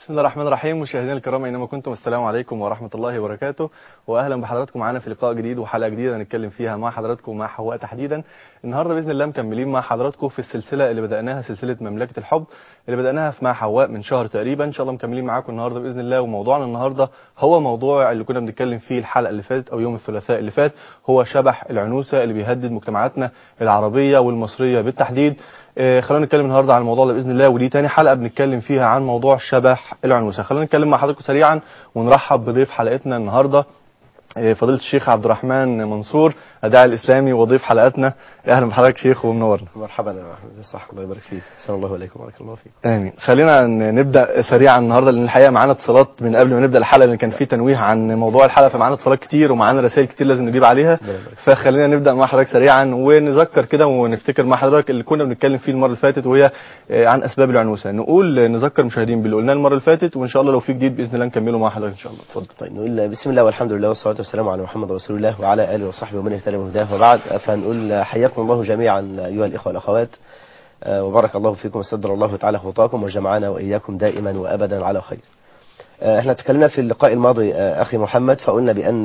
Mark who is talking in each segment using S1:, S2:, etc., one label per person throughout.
S1: بسم الله الرحمن الرحيم. مشاهدينا الكرام اينما كنتم، السلام عليكم ورحمه الله وبركاته، واهلا بحضراتكم معانا في لقاء جديد وحلقه جديده هنتكلم فيها مع حضراتكم مع حواء تحديدا. النهارده باذن الله مكملين مع حضراتكم في السلسله اللي بداناها، سلسله مملكه الحب اللي بداناها مع حواء من شهر تقريبا. ان شاء الله مكملين معاكم النهارده باذن الله. وموضوعنا النهارده هو موضوع اللي كنا بنتكلم فيه الحلقه اللي فاتت او يوم الثلاثاء اللي فات، هو شبح العنوسه اللي بيهدد مجتمعاتنا العربيه والمصريه بالتحديد. خلونا نتكلم النهارده عن الموضوع ده باذن الله، ودي تاني حلقه بنتكلم فيها عن موضوع شبح العنوسه. خلونا نتكلم مع حضراتكم سريعا ونرحب بضيف حلقتنا النهارده فضيله الشيخ عبد الرحمن منصور، الداعي الاسلامي وضيف حلقتنا. اهلا بحضرتك شيخ ومنورنا.
S2: مرحبا يا احمد، صح، الله يبارك فيك، السلام الله عليكم وبارك الله فيك.
S1: امين. خلينا نبدا سريعا النهارده لان الحقيقه معانا اتصالات من قبل ما نبدا الحلقه، لان كان في تنويه عن موضوع الحلقه، فمعانا اتصالات كتير ومعانا رسائل كتير لازم نجيب عليها. فخلينا نبدا مع حضرتك سريعا ونذكر كده ونفتكر مع حضرتك اللي كنا بنتكلم فيه المره اللي فاتت، وهي عن اسباب العنوسه. نذكر المشاهدين باللي قلناه المره اللي فاتت، وان شاء الله لو في جديد باذن الله نكمله مع حضرتك ان شاء الله. اتفضل.
S2: طيب نقول بسم الله والحمد لله والصلاه والسلام على محمد رسول الله وعلى اله وصحبه ومن اهتدى بهداه، وبعد. فنقول حياكم الله جميعا ايها الاخوه والاخوات، وبارك الله فيكم وسدر الله تعالى خطاكم وجمعنا واياكم دائما وابدا على خير. احنا تكلمنا في اللقاء الماضي اخي محمد، فقلنا بان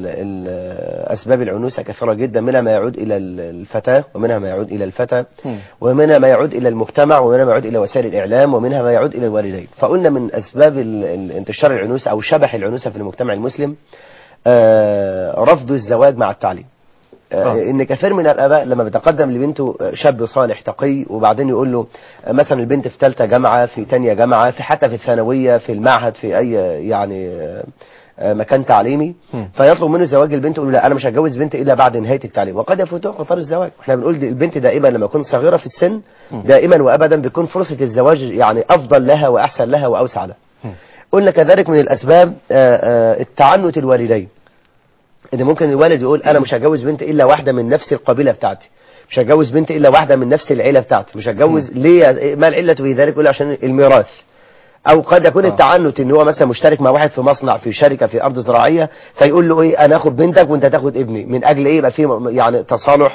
S2: اسباب العنوسه كثيره جدا، منها ما يعود الى الفتاه، ومنها ما يعود الى الفتى، ومنها ما يعود الى المجتمع، ومنها ما يعود الى وسائل الاعلام، ومنها ما يعود الى الوالدين. فقلنا من اسباب انتشار العنوسه او شبح العنوسه في المجتمع المسلم رفض الزواج مع التعليم. ان كثير من الاباء لما بيتقدم لبنته شاب صالح تقي، وبعدين يقول له مثلا البنت في ثالثه جامعه، في ثانيه جامعه، في حتى في الثانويه، في المعهد، في اي يعني مكان تعليمي، فيطلب منه زواج البنت، يقول له لا انا مش هتجوز بنتي الا بعد نهايه التعليم، وقد يفوته قطار الزواج. احنا بنقول البنت دائما لما تكون صغيره في السن دائما وابدا بيكون فرصه الزواج يعني افضل لها واحسن لها واوسع لها. قلنا كذلك من الاسباب التعنت الوالدين، ان ممكن الوالد يقول انا مش هجوز بنت الا واحده من نفس القبيله بتاعتي، مش هجوز بنت الا واحده من نفس العيله بتاعتي، مش هتجوز ليه؟ ما العله في ذلك؟ يقول عشان الميراث. او قد يكون التعنت ان هو مثلا مشترك مع واحد في مصنع، في شركه، في ارض زراعيه، فيقول له ايه انا اخد بنتك وانت تاخد ابني، من اجل ايه؟ يبقى في يعني تصالح،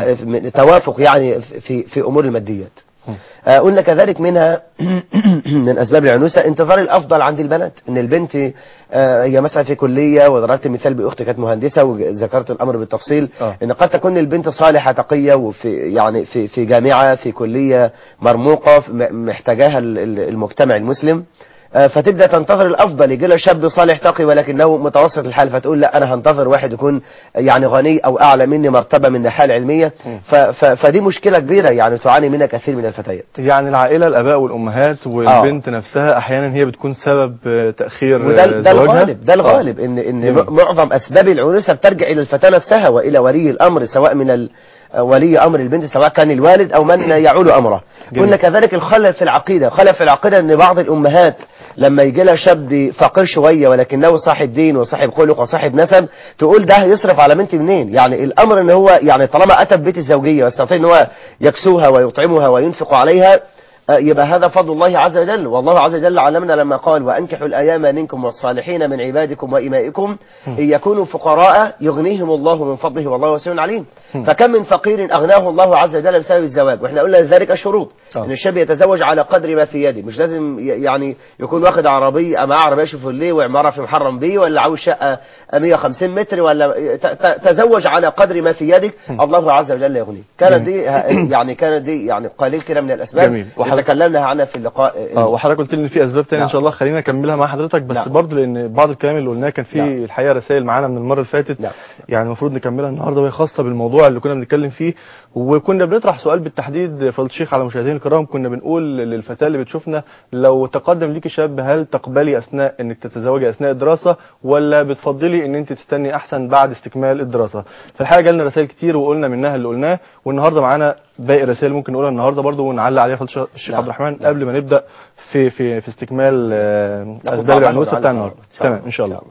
S2: توافق يعني في امور الماديات. قلنا كذلك منها من اسباب العنوسه انتظار الافضل عند البنات، ان البنت هي مثلا في كليه، وضربت مثال باختي كانت مهندسه وذكرت الامر بالتفصيل، ان قد تكون البنت صالحه تقيه وفي يعني في جامعه، في كليه مرموقه محتاجاها المجتمع المسلم، فتبدا تنتظر الافضل، يجي لها شاب صالح تقي ولكنه متوسط الحال، فتقول لا انا هنتظر واحد يكون يعني غني او اعلى مني مرتبه من الناحيه العلميه. فدي مشكله كبيره يعني تعاني منها كثير من الفتيات.
S1: يعني العائله، الاباء والامهات والبنت نفسها احيانا هي بتكون سبب تاخير زواجها.
S2: ده الغالب ان معظم اسباب العنوسه بترجع الى الفتاه نفسها والى ولي الامر، سواء من ولي امر البنت سواء كان الوالد او من يعول امره. قلنا كذلك الخلل في العقيده، خلل في العقيده ان بعض الامهات لما يجي لها شاب فقير شويه ولكنه صاحب دين وصاحب خلق وصاحب نسب، تقول ده يصرف على بنتي منين؟ يعني الامر ان هو يعني طالما اتى ببيت الزوجيه ويستطيع ان هو يكسوها ويطعمها وينفق عليها، يبقى هذا فضل الله عز وجل. والله عز وجل علمنا لما قال وأنكحوا الأيام منكم والصالحين من عبادكم وإمائكم إن يكونوا فقراء يغنيهم الله من فضله والله واسع عليم. فكم من فقير أغناه الله عز وجل بسبب الزواج، وإحنا قلنا ذلك الشروط، إن الشاب يتزوج على قدر ما في يده، مش لازم يعني يكون واخد عربية أما عربية شيفروليه وعمارة في محرم بيه، ولا عاوز شقة 150 متر، ولا تزوج على قدر ما في يدك، الله عز وجل يغنيه. كانت دي يعني قليل كده من الأسباب تكلمنا عنها في اللقاء.
S1: وحضرتك قلت لي ان في اسباب تانية ان شاء الله، خلينا نكملها مع حضرتك، بس برضه لان بعض الكلام اللي قلناه كان فيه الحقيقه رسائل معانا من المره اللي فاتت، يعني المفروض نكملها النهارده، وهي خاصه بالموضوع اللي كنا بنتكلم فيه. وكنا بنطرح سؤال بالتحديد فضيله الشيخ على مشاهدينا الكرام، كنا بنقول للفتاه اللي بتشوفنا لو تقدم ليكي شاب، هل تقبلي اثناء انك تتزوجي اثناء الدراسه، ولا بتفضلي ان انت تستني احسن بعد استكمال الدراسه؟ فالحقيقه جالنا رسائل كتير وقلنا منها اللي قلناه، والنهارده معانا باقي الرسائل ممكن نقولها النهارده برضه ونعلق عليها فضيله الشيخ عبد الرحمن قبل ما نبدا في استكمال اسباب العنوسه بتاع النهارده. تمام ان شاء الله.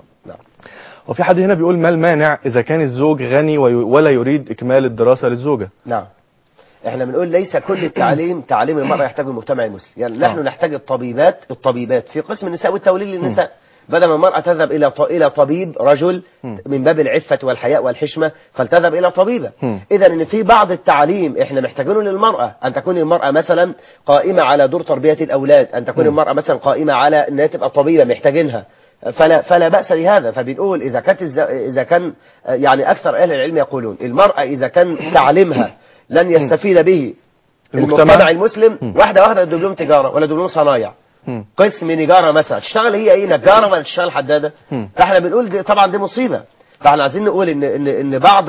S1: وفي حد هنا بيقول ما المانع اذا كان الزوج غني ولا يريد اكمال الدراسه للزوجه؟
S2: نعم، احنا بنقول ليس كل التعليم تعليم المرأة يحتاجه المجتمع المسلم، يعني نحن نحتاج الطبيبات في قسم النساء والتوليد للنساء، بدل ما المرأة تذهب إلى طبيب رجل من باب العفة والحياء والحشمة، فلتذهب إلى طبيبة. إذا إن في بعض التعليم إحنا محتاجينه للمرأة، أن تكون المرأة مثلا قائمة على دور تربية الأولاد، أن تكون المرأة مثلا قائمة على أنها تبقى طبيبة، محتاجينها. فلا بأس لهذا. فبنقول إذا كان يعني أكثر أهل العلم يقولون المرأة إذا كان تعليمها لن يستفيد به المجتمع المسلم، واحدة دبلوم تجارة ولا دبلوم صنايع، قسم نجارة مثلا، تشتغل هي ايه نجارة ولا تشتغل حدادة؟ فاحنا بنقول دي طبعا دي مصيبة. فاحنا عايزين نقول ان بعض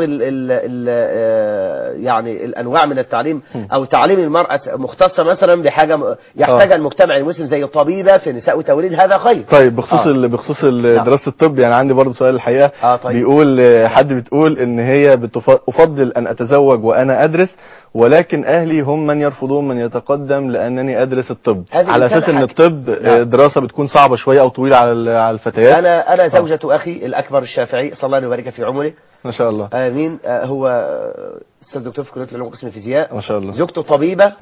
S2: يعني الانواع من التعليم او تعليم المرأة مختصة مثلا بحاجة يحتاجها المجتمع المسلم زي طبيبة في نساء وتوليد، هذا خير.
S1: طيب بخصوص دراسة الطب، يعني عندي برضه سؤال الحقيقة. طيب. بيقول حد بتقول ان هي افضل ان اتزوج وانا ادرس، ولكن اهلي هم من يرفضون من يتقدم لانني ادرس الطب، على اساس ان الطب دراسة بتكون صعبة شوية او طويلة على الفتيات.
S2: انا زوجة اخي الاكبر الشافعي صلى الله عليه وبارك في عمره
S1: ما شاء الله،
S2: امين، هو استاذ دكتور في كليه العلوم قسم الفيزياء،
S1: ما شاء الله.
S2: زوجته طبيبه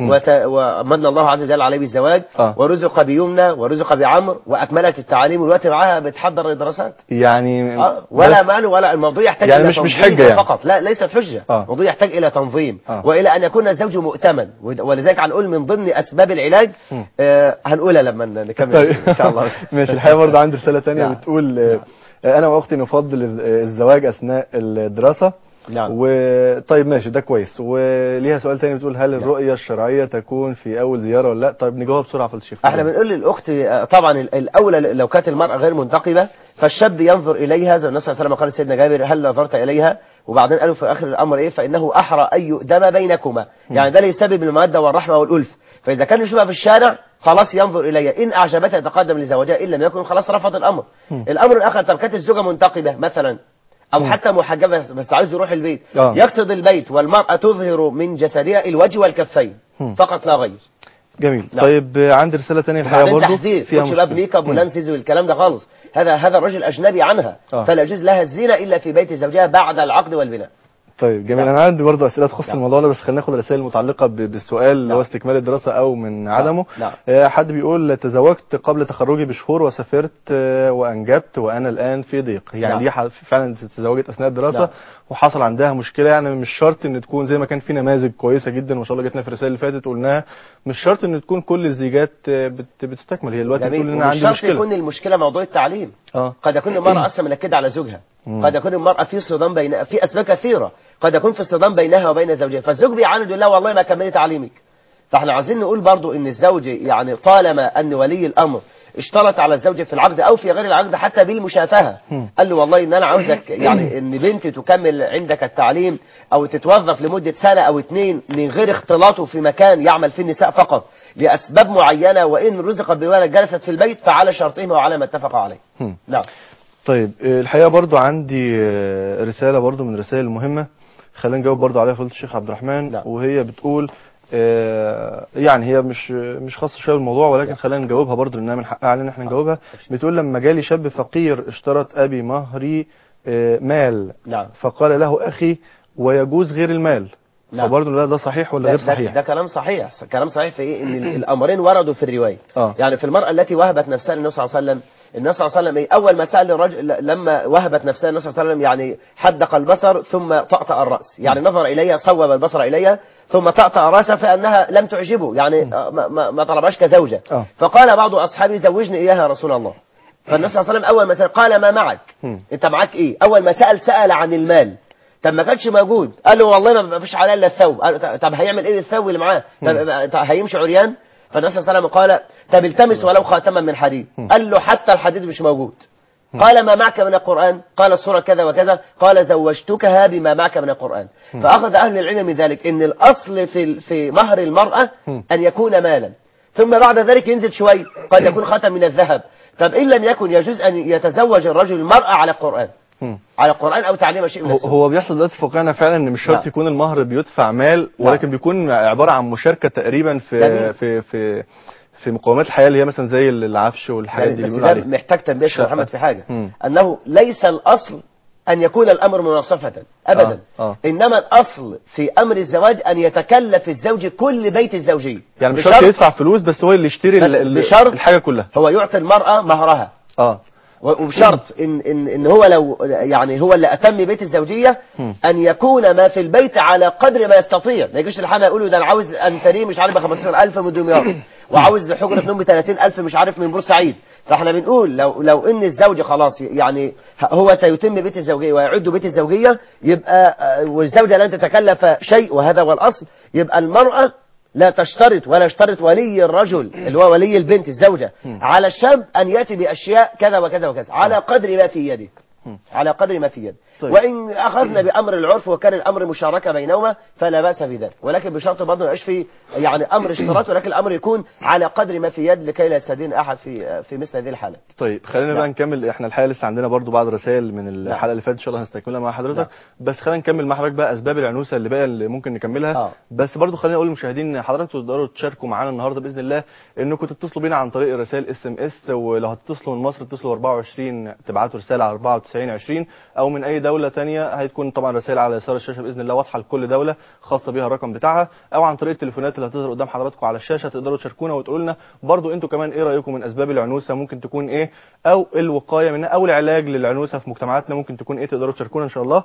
S2: ومن الله عز وجل عليه بالزواج، ورزق بيمنى ورزق بعمر، واكملت التعليم والوقت معاها بتحضر الدراسات يعني ولا مال ولا الموضوع يحتاج
S1: يعني
S2: الى
S1: مش حجه يعني.
S2: فقط لا، ليست حجه. الموضوع يحتاج الى تنظيم والى ان يكون الزوج مؤتمن، ولذلك هنقول من ضمن اسباب العلاج هنقولها لما نكمل ان شاء الله.
S1: ماشي. الحقيقه برضه عندي رساله ثانيه بتقول انا واختي نفضل الزواج اثناء الدراسه.
S2: نعم.
S1: طيب ماشي، ده كويس. وليها سؤال تاني بتقول هل الرؤية الشرعية تكون في أول زيارة ولا لا؟ طيب نجاوب بسرعة في الشيخ.
S2: احنا بنقول للأخت طبعا الأولى لو كانت المرأة غير منتقبة فالشاب ينظر إليها، زي النبي صلى الله عليه وسلم قال سيدنا جابر هل نظرت إليها؟ وبعدين قالوا في آخر الأمر إيه؟ فإنه أحرى أن يؤدم بينكما، يعني ده يسبب المودة والرحمة والألف. فإذا كان يشوفها في الشارع خلاص ينظر إليها، إن أعجبتها يتقدم لزوجها، إن لم يكن خلاص رفض الأمر. الأمر الآخر طب كانت الزوجة منتقبة مثلا أو حتى محجبة بس عايز يروح البيت، يقصد البيت والمرأة تظهر من جسدها الوجه والكفين فقط لا غير.
S1: جميل. لا. طيب عندي رسالة تانية الحقيقة برضه
S2: فيها شباب ميك اب ولانسز والكلام ده خالص، هذا الرجل أجنبي عنها فلا يجوز لها الزينة إلا في بيت زوجها بعد العقد والبناء.
S1: طيب جميل. انا عندي برضه اسئله تخص الموضوع ده، بس خلينا ناخد الرسائل المتعلقه بالسؤال اللي هو استكمال الدراسه او من عدمه. حد بيقول تزوجت قبل تخرجي بشهور وسافرت وانجبت وانا الان في ضيق. يعني دي فعلا تزوجت اثناء الدراسه وحصل عندها مشكله. يعني مش شرط ان تكون زي ما كان في نماذج كويسه جدا ما شاء الله جتنا في الرسائل اللي فاتت قلناها، مش شرط ان تكون كل الزيجات بتستكمل. هي دلوقتي بتقول ان انا عندي مشكله.
S2: مش شرط يكون المشكله موضوع التعليم. قد يكون المراه اصلا منكده على زوجها، قد يكون المراه في صدام بين في اسباب كثيره، قد يكون في صدام بينها وبين زوجها، فالزوج بيعاند يقول لا والله ما كملت تعليمك. فاحنا عايزين نقول برضو ان الزوج يعني طالما ان ولي الامر اشترط على الزوج في العقد او في غير العقد حتى بالمشافهه، قال له والله ان انا عاوزك يعني ان بنتي تكمل عندك التعليم او تتوظف لمده سنه او 2 من غير اختلاطه في مكان يعمل فيه النساء فقط لاسباب معينه، وان رزقت بولد جلست في البيت فعلى شرطهما وعلى ما اتفق عليه. نعم.
S1: طيب الحقيقه برضو عندي رساله برضو من الرسائل المهمه، خلينا نجاوب برضو عليها فضيلة الشيخ عبد الرحمن. وهي بتقول يعني هي مش خاصه شويه بالموضوع، ولكن خلينا نجاوبها برضو لانها من حقها علينا احنا نجاوبها. بتقول لما جالي شاب فقير اشترط ابي مهري مال، فقال له اخي ويجوز غير المال. فبرضه ده صحيح ولا غير صحيح؟
S2: ده كلام صحيح. كلام صحيح في ايه؟ ان الامرين وردوا في الروايه. يعني في المراه التي وهبت نفسها للنبي صلى الله عليه وسلم، النبي صلى الله عليه وسلم اول ما سال الرجل لما وهبت نفسها النبي صلى الله عليه وسلم يعني حدق البصر ثم طأطأ الراس، يعني نظر اليها صوب البصر اليها ثم طأطأ راسها فانها لم تعجبه، يعني ما طلبهاش كزوجه. فقال بعض اصحابي زوجني اياها يا رسول الله. فالنبي صلى الله عليه وسلم اول ما سال قال ما معك؟ انت معاك ايه؟ اول ما سال عن المال. طب ما كانش موجود قال له والله ما فيش عليه الا الثوب. طب هيعمل ايه الثوب اللي معاه؟ طب هيمشي عريان؟ فالنبي صلى الله عليه وسلم قال طب التمس ولو خاتما من حديد. قال له حتى الحديد مش موجود. قال ما معك من القرآن؟ قال السورة كذا وكذا. قال زوجتكها بما معك من القرآن. فأخذ أهل العلم من ذلك إن الأصل في مهر المرأة أن يكون مالا، ثم بعد ذلك ينزل شوي قد يكون خاتم من الذهب. طب إن لم يكن يجوز أن يتزوج الرجل المرأة على القرآن، على القرآن او تعليم شيء من
S1: هو بيحصل دلوقتي في واقعنا فعلا ان مش شرط يكون المهر بيدفع مال، ولكن بيكون عباره عن مشاركه تقريبا في مقومات الحياه اللي هي مثلا زي العفش والحاجات دي اللي بيقولوا عليها.
S2: محتاج تنبيه يا محمد في حاجه، انه ليس الاصل ان يكون الامر مناصفه ابدا. انما الاصل في امر الزواج ان يتكلف الزوج كل بيت الزوجيه،
S1: يعني مش شرط يدفع فلوس بس هو اللي يشتري الحاجه كلها،
S2: هو يعطي المراه مهرها وبشرط ان هو لو يعني هو اللي اتم بيت الزوجيه ان يكون ما في البيت على قدر ما يستطيع. ما يجيش الحما يقولوا ده انا عاوز انتريه مش عارف ب 15000 من دمياط وعاوز حجره نوم ب 30000 مش عارف من بورسعيد. فاحنا بنقول لو ان الزوج خلاص يعني هو سيتم بيت الزوجيه ويعد بيت الزوجيه، يبقى والزوجه لن تتكلف شيء وهذا هو الاصل، يبقى المراه لا تشترط ولا يشترط ولي الرجل اللي هو ولي البنت الزوجة على الشاب أن يأتي بأشياء كذا وكذا وكذا على قدر ما في يده، على قدر ما في يده. طيب. وإن أخذنا بأمر العرف وكان الأمر مشاركة بينهما فلا بأس في ذلك، ولكن بشرط برضه ما يبقاش في يعني أمر اشتراط، ولكن الأمر يكون على قدر ما في يد لكي لا يستدين أحد في مثل هذه الحالة.
S1: طيب خلينا بقى نكمل، احنا الحقيقة لسه عندنا برضه بعض رسائل من الحلقة اللي فاتت إن شاء الله هنستكملها مع حضرتك. بس خلينا نكمل مع حضرتك بقى أسباب العنوسة اللي بقى اللي ممكن نكملها. بس برضه خلينا نقول للمشاهدين حضرتك تقدروا تشاركوا معانا النهارده بإذن الله إنكم تتصلوا بينا عن طريق رسائل SMS، ولو هتتصلوا من مصر اتصلوا 24 تبعتوا رسالة على 9420، أو من أي دولة تانية هتكون طبعا رسائل على يسار الشاشه باذن الله واضحه لكل دوله خاصه بيها الرقم بتاعها، او عن طريق التليفونات اللي هتظهر قدام حضراتكم على الشاشه تقدروا تشاركونا وتقولوا لنا برضو انتوا كمان ايه رايكم من اسباب العنوسه ممكن تكون ايه، او الوقايه منها او العلاج للعنوسه في مجتمعاتنا ممكن تكون ايه. تقدروا تشاركونا ان شاء الله.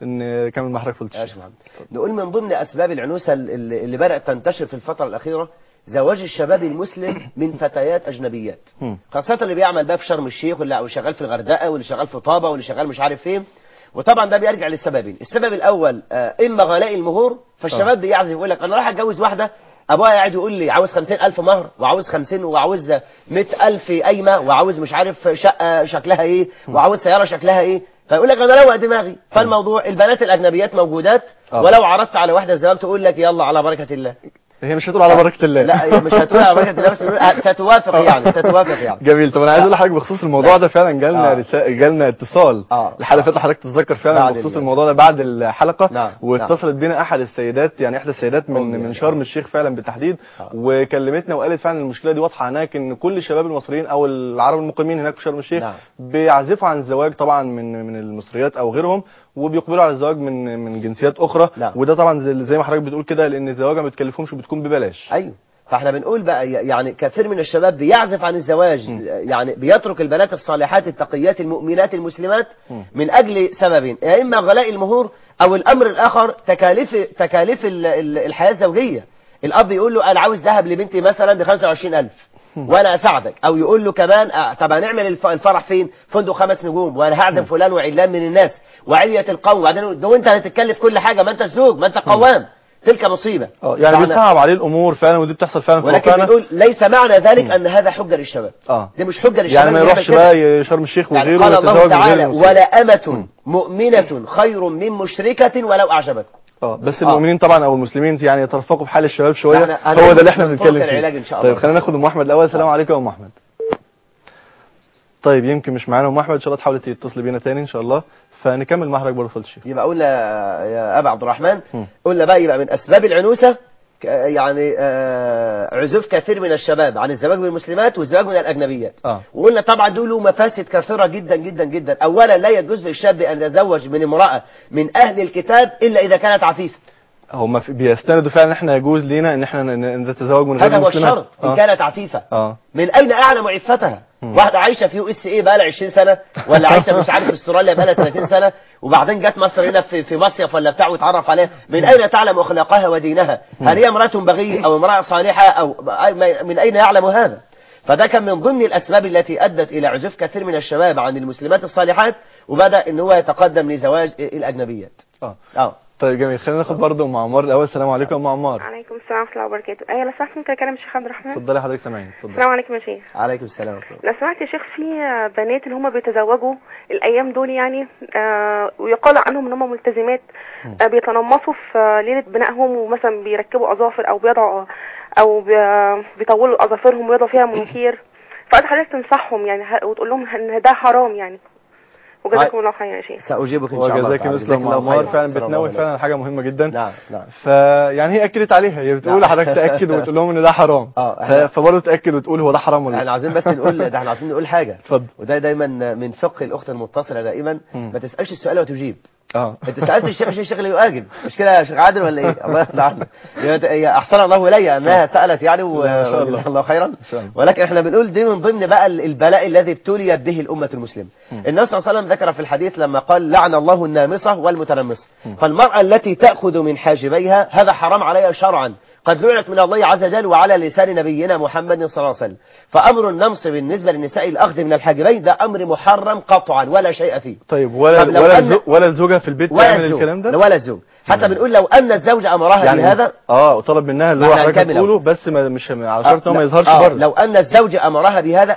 S1: نكمل مع حضرتك في الشيخ.
S2: نقول من ضمن اسباب العنوسه اللي بدات تنتشر في الفتره الاخيره زواج الشباب المسلم من فتيات اجنبيات، خاصه اللي بيعمل بقى في شرم الشيخ واللي شغال في الغردقه واللي شغال في طابه واللي شغال مش عارف فين. وطبعا ده بيرجع للسببين. السبب الاول اما غلاء المهور، فالشباب بيعزف يقول لك انا رايح اتجوز واحده ابوها قاعد يقول لي عاوز 50000 مهر وعاوز 50 وعاوز 100000 قايمه وعاوز مش عارف شقه شكلها ايه وعاوز سياره شكلها ايه، فيقول لك انا روق دماغي. فالموضوع البنات الاجنبيات موجودات، ولو عرضت على واحده زواج تقول لك يلا على بركه الله.
S1: هي مش هتقول على بركه الله،
S2: لا هي مش هتقول على بركه الله، بس ستوافق يعني ستوافق يعني.
S1: جميل. طب انا عايز اقول لحضرتك بخصوص الموضوع ده فعلا جالنا اتصال الحلقه اللي فاتت حضرتك تتذكر فعلا بخصوص الموضوع ده بعد الحلقه. واتصلت بينا احد السيدات يعني احدى السيدات من شرم الشيخ فعلا بالتحديد، وكلمتنا وقالت فعلا المشكله دي واضحه هناك ان كل الشباب المصريين او العرب المقيمين هناك في شرم الشيخ بيعزفوا عن الزواج طبعا من المصريات او غيرهم، وبيقبلوا على الزواج من جنسيات اخرى. وده طبعا زي ما حضرتك بتقول كده لان الزواج ما بتكلفهمش وبتكون ببلاش.
S2: ايوه. فاحنا بنقول بقى يعني كثير من الشباب بيعزف عن الزواج، يعني بيترك البنات الصالحات التقيات المؤمنات المسلمات من اجل سببين، يا اما غلاء المهور او الامر الاخر تكاليف الحياه الزوجيه. الاب يقول له انا عاوز ذهب لبنتي مثلا ب 25000 وانا اساعدك، او يقول له كمان طب هنعمل الفرح فين؟ فندق 5 نجوم وانا هعزم فلان وعلان من الناس وعلية القوم، وبعدين ده انت هتتكلف كل حاجه، ما انت الزوج ما انت قوام. تلك مصيبه.
S1: يعني بيصعب عليه الامور فعلا، ودي بتحصل فعلا في
S2: ولكن بنقول ليس معنى ذلك ان هذا حجه للشباب. دي مش حجه للشباب،
S1: يعني ما يروحش بقى شرم الشيخ وغيره.
S2: يعني قال الله تعالى ولا امة مؤمنة خير من مشركة ولو اعجبتكم.
S1: بس المؤمنين طبعا او المسلمين يعني يترفقوا بحال الشباب شويه، هو ده اللي احنا بنتكلم فيه. طيب خلينا ناخد ام احمد الاول. السلام عليكم يا ام احمد. طيب يمكن مش معانا ام احمد، ان شاء الله تحاولي تتصلي بينا تاني ان شاء الله، فنكمل مع حضرتك برضه فضل الشيخ.
S2: يبقى قلنا يا ابا عبد الرحمن، قلنا بقى يبقى من اسباب العنوسه يعني عزوف كثير من الشباب عن الزواج من المسلمات والزواج من الاجنبيات. وقلنا طبعا دول مفاسد كثيره جدا جدا جدا. اولا لا يجوز للشاب ان يتزوج من امراه من اهل الكتاب الا اذا كانت عفيفه.
S1: هم بيستندوا فعلا ان احنا يجوز لينا ان احنا نتزوج من غير المسلمات.
S2: هذا هو الشرط ان كانت عفيفه. من اين اعلم عفتها؟ واحده عايشه في USA بقى لها 20 سنه، ولا عايشه مش عارف في استراليا بقى لها 30 سنه، وبعدين جت مصر هنا في مصيف ولا بتاع واتعرف عليها. من اين تعلم اخلاقها ودينها؟ هل هي امراه بغيه او امراه صالحه او من اين يعلم هذا؟ فده كان من ضمن الاسباب التي ادت الى عزوف كثير من الشباب عن المسلمات الصالحات، وبدا ان هو يتقدم لزواج الاجنبيات.
S1: طيب جميل. خلينا ناخد برضه ام عمار الاول. السلام عليكم يا ام عمار.
S3: وعليكم السلام ورحمه الله وبركاته. ايوه لو سمحت ممكن اكلم الشيخ عبد الرحمن؟
S1: اتفضلي حضرتك سامعين. اتفضلي.
S3: السلام عليكم يا شيخ.
S2: عليكم السلام ورحمه الله.
S3: لو سمحت يا شيخ، في بنات اللي هم بيتزوجوا الايام دول يعني ويقال عنهم ان هم ملتزمات، بيتنمصوا في ليله بنائهم، ومثلا بيركبوا اظافر او بيضعوا او بيطولوا اظافرهم ويضعوا فيها منكير. فقد حضرتك تنصحهم يعني وتقول لهم ان ده حرام يعني. وجزاكم الله خيرا يا شيخ.
S2: سأجيبك إن شاء الله.
S1: وجزاك الله عمار. فعلا بتنوه فعلا حاجة مهمة جدا.
S2: نعم.
S1: فيعني هي أكدت عليها، هي بتقول حضرتك تأكد وتقول لهم إن ده حرام. فبرضه تأكد وتقول هو ده حرام ولا لا.
S2: احنا عايزين بس نقول ده، احنا عايزين نقول حاجة.
S1: اتفضل.
S2: وده دايما من فقه الأخت المتصلة دائما، ما تسألش السؤال وتجيب. انت سالت الشيخ اللي يؤاجل، مش كده يا شيخ عادل ولا ايه؟ الله يرضى عنك. احسن الله الي انها سالت يعني، وجزاها الله خيرا. ولكن احنا بنقول دي من ضمن بقى البلاء الذي ابتليت به الامه المسلمه. النبي صلى الله عليه وسلم ذكر في الحديث لما قال لعن الله النامصه والمتنمصه، فالمراه التي تاخذ من حاجبيها هذا حرام عليها شرعا، قد لعنت من الله عز وجل وعلى لسان نبينا محمد صلى الله عليه وسلم. فأمر النمص بالنسبة للنساء الأخذ من الحاجبين ده أمر محرم قطعا ولا شيء فيه.
S1: طيب ولا الزوجة في البيت تعمل الكلام ده؟
S2: ولا الزوج، حتى بنقول لو أن الزوج أمرها يعني بهذا
S1: وطلب منها اللي هو حضرتك بتقوله، بس مش على شرط انه ما يظهرش بره.
S2: لو أن الزوج أمرها بهذا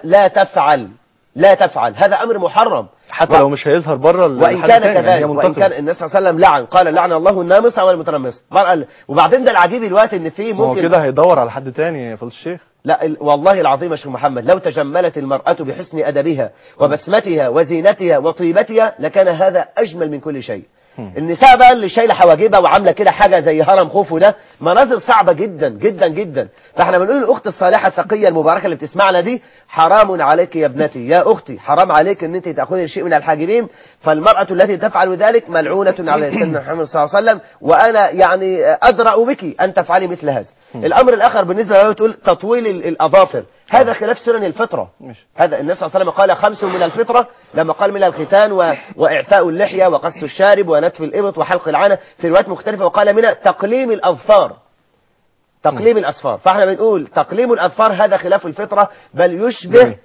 S2: لا تفعل، هذا أمر محرم
S1: حتى لو مش هيظهر بره.
S2: وإن كان كذلك، يعني وإن كان النبي صلى الله عليه وسلم لعن، قال لعن الله النامصة والمتنمصة. وبعدين ده العجيب الوقت ان في ممكن
S1: كده هيدور على حد تاني يا فضيلة الشيخ.
S2: لا والله العظيم يا شيخ محمد، لو تجملت المرأة بحسن أدبها وبسمتها وزينتها وطيبتها لكان هذا أجمل من كل شيء. النساء بقى اللي شايله حواجبها وعامله كده حاجه زي هرم خوفو، ده مناظر صعبه جدا جدا جدا. فاحنا بنقول الاخت الصالحه التقيه المباركه اللي بتسمعنا دي، حرام عليك يا ابنتي يا اختي، حرام عليك ان انت تاخذي شيء من الحاجبين. فالمراه التي تفعل ذلك ملعونه على سيدنا محمد صلى الله عليه وسلم، وانا يعني ادرأ بك ان تفعلي مثل هذا. الامر الاخر بالنسبه له تقول تطويل الاظافر، هذا خلاف سنن الفطرة. هذا النبي صلى الله عليه وسلم قال 5 من الفطرة، لما قال من الختان وإعفاء اللحية وقص الشارب ونتف الإبط وحلق العانة، في روايات مختلفة، وقال من تقليم الأظفار، تقليم الأظفار. فاحنا بنقول تقليم الأظفار هذا خلاف الفطرة، بل يشبه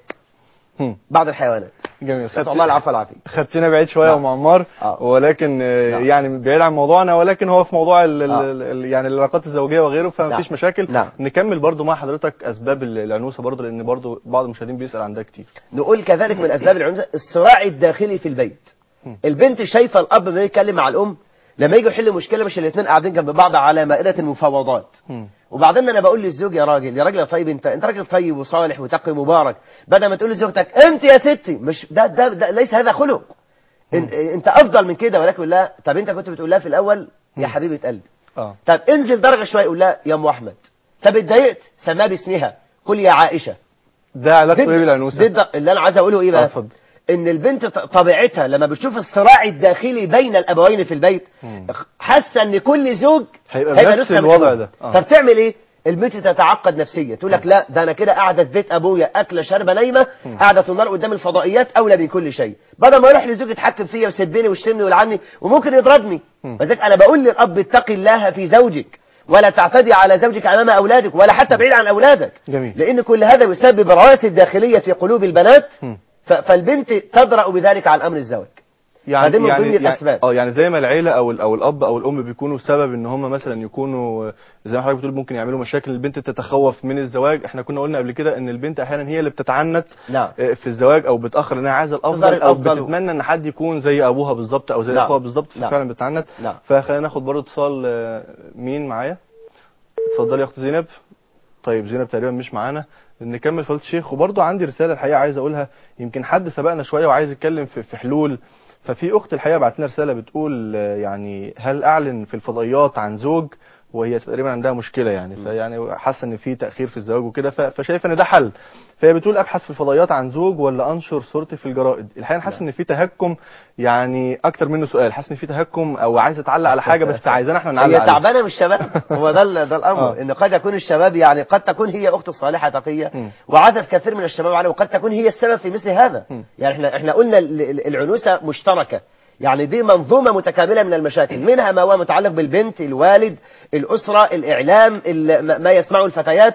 S2: بعض الحيوانات.
S1: جميل.
S2: نسأل الله العفو والعافية.
S1: خدتنا بعيد شويه يا ام عمار، ولكن يعني بعيد عن موضوعنا، ولكن هو في موضوع يعني العلاقات الزوجيه وغيره، فما فيش مشاكل. نكمل برضو مع حضرتك اسباب العنوسه برضو، لان برضو بعض المشاهدين بيسال عن ده كتير.
S2: نقول كذلك من اسباب العنوسه الصراع الداخلي في البيت. البنت شايفه الاب بيتكلم مع الام، لما يجوا يحلوا مشكله مش الاثنين قاعدين جنب بعض على مائده المفاوضات. وبعدين انا بقول للزوج يا راجل يا طيب، انت راجل طيب وصالح وتقي مبارك، بدل ما تقول لزوجتك انت يا ستي، مش ده ليس هذا خلق. انت افضل من كده. ولكن لا، طب انت كنت بتقول لها في الاول يا حبيبه قلبي، طب انزل درجه شويه قول لها يا ام احمد، طب اتضايقت سماها باسمها، قل يا عائشه.
S1: ده علاقته ايه بالعنوسه؟
S2: اللي انا عايز اقوله ايه بقى، ان البنت طبيعتها لما بتشوف الصراع الداخلي بين الابوين في البيت، حاسه ان كل زوج
S1: هيبقى نفس الوضع ده.
S2: فبتعمل ايه؟ البنت تتعقد نفسيا، تقول لك لا ده انا كده قاعده في بيت ابويا اكله شاربه نايمه، قاعده النار قدام الفضائيات اولى بكل شيء، بدل ما يروح لزوجي يتحكم فيا ويسبني ويشتمني ويلعني وممكن يضربني. لذلك انا بقول للاب اتقي الله في زوجك، ولا تعتدي على زوجك امام اولادك، ولا حتى بعيد عن اولادك.
S1: جميل.
S2: لان كل هذا يسبب رواسب داخليه في قلوب البنات، فالبنت تدرأ بذلك عن امر الزواج.
S1: يعني
S2: من ضمن الاسباب.
S1: يعني زي ما العيله او الاب او الام بيكونوا سبب ان هم مثلا يكونوا زي ما حضرتك بتقول ممكن يعملوا مشاكل، البنت تتخوف من الزواج. احنا كنا قلنا قبل كده ان البنت احيانا هي اللي بتتعنت في الزواج، او بتاخر انها عايزه الافضل، او بتتمنى ان حد يكون زي ابوها بالظبط او زي اخوها بالظبط، ففعلا بتتعنت. فخلينا ناخد برضه اتصال. مين معايا؟ اتفضلي يا اخت زينب. طيب زينب تقريبا مش معانا، نكمل فضيلة الشيخ. وبرضه عندي رساله الحقيقه عايز اقولها، يمكن حد سبقنا شويه وعايز يتكلم في حلول. ففي اخت الحقيقه بعت لنا رساله بتقول يعني هل اعلن في الفضائيات عن زوج وهي تقريبا عندها مشكله، يعني فيعني حاسه ان في تاخير في الزواج وكده، فشايفه ان ده حل. فهي بتقول ابحث في الفضائيات عن زوج ولا انشر صورتي في الجرائد. الحقيقه حاسس ان في تهكم، يعني اكتر منه سؤال، حاسس ان في تهكم او عايزه تعلق على حاجه بس عايزانا احنا نعلق.
S2: هي تعبانه من الشباب. هو ده الامر. ان قد يكون الشباب، يعني قد تكون هي اخت صالحه تقيه وعزف كثير من الشباب عليه، وقد تكون هي السبب في مثل هذا. يعني احنا قلنا العنوسه مشتركه، يعني دي منظومة متكاملة من المشاكل، منها ما هو متعلق بالبنت، الوالد، الأسرة، الإعلام، ما يسمعه الفتيات،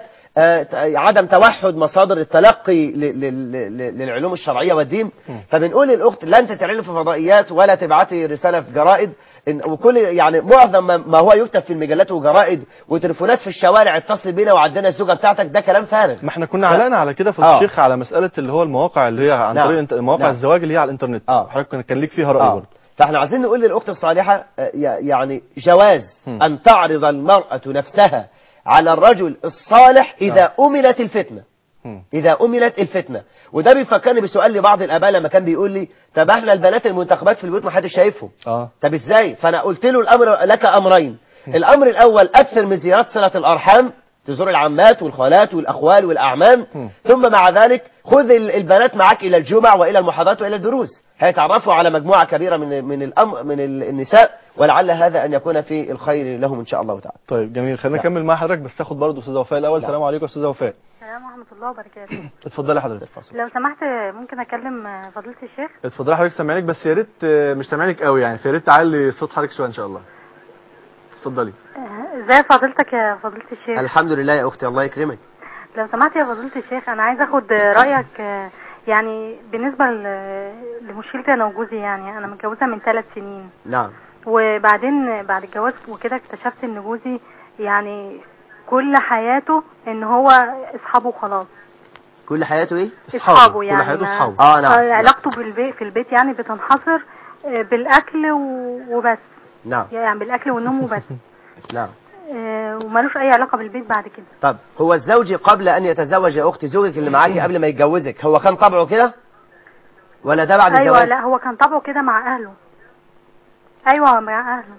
S2: عدم توحد مصادر التلقي للعلوم الشرعية والدين. فبنقول للأخت لا أنت تعلن في فضائيات ولا تبعتي رسالة في جرائد، وكل يعني معظم ما هو يكتب في المجلات وجرائد وتليفونات في الشوارع اتصل بينا وعدنا الزوجة بتاعتك، ده كلام فارغ.
S1: ما احنا كنا علقنا على كده في الشيخ على مسألة اللي هو المواقع اللي هي عن طريق مواقع الزواج اللي هي على الانترنت. حضرتك كان ليك فيها رأي برضه.
S2: فاحنا عايزين نقول للأخت الصالحة يعني جواز أن تعرض المرأة نفسها على الرجل الصالح إذا أمنت الفتنة. إذا أمنت الفتنة. وده بيفكرني بسؤال لبعض الآباء لما كان بيقول لي طب احنا البنات المنتخبات في البيوت ما حدش شايفهم. طب ازاي؟ فأنا قلت له الأمر لك أمرين. الأمر الأول أكثر من زيارات صلة الأرحام، تزور العمات والخالات والأخوال والأعمام، ثم مع ذلك خذ البنات معك إلى الجمع وإلى المحاضرات وإلى الدروس. هيتعرفوا على مجموعة كبيرة من النساء، ولعل هذا أن يكون في الخير لهم إن شاء الله تعالى.
S1: طيب جميل، خلينا نكمل مع حضرتك، بس تاخد برضه أستاذة وفاء الأول. السلام عليكم أستاذة وفاء.
S4: السلام ورحمة الله وبركاته.
S1: اتفضلي حضرتك.
S4: لو سمحت ممكن أكلم فضيلة الشيخ؟
S1: اتفضلي حضرتك، سامعينك بس يا ريت مش سامعينك قوي يعني، فيا ريت تعلي صوت حضرتك شوية إن شاء الله. اتفضلي.
S4: ازي فضيلتك يا فضيلة الشيخ؟
S2: الحمد لله يا أختي، الله يكرمك.
S4: لو سمحت يا فضيلة الشيخ، أنا عايز أخد رأيك يعني بالنسبة لمشكلتي أنا وجوزي. يعني أنا متجوزة من 3 سنين.
S2: نعم.
S4: وبعدين بعد الجواز وكده اكتشفت إن جوزي يعني كل حياته إن هو أصحابه خلاص.
S2: كل حياته إيه؟
S4: أصحابه يعني.
S1: كل حياته أصحابه.
S4: نعم. علاقته في البيت يعني بتنحصر بالأكل وبس.
S2: نعم.
S4: يعني بالأكل والنوم وبس.
S2: نعم.
S4: ومالوش أي علاقة بالبيت بعد كده.
S2: طب هو الزوج قبل أن يتزوج يا أختي، زوجك اللي معاكي قبل ما يتجوزك، هو كان طبعه كده ولا ده بعد الزواج؟
S4: أيوة، لا هو كان طبعه كده مع أهله. أيوة مع أهله.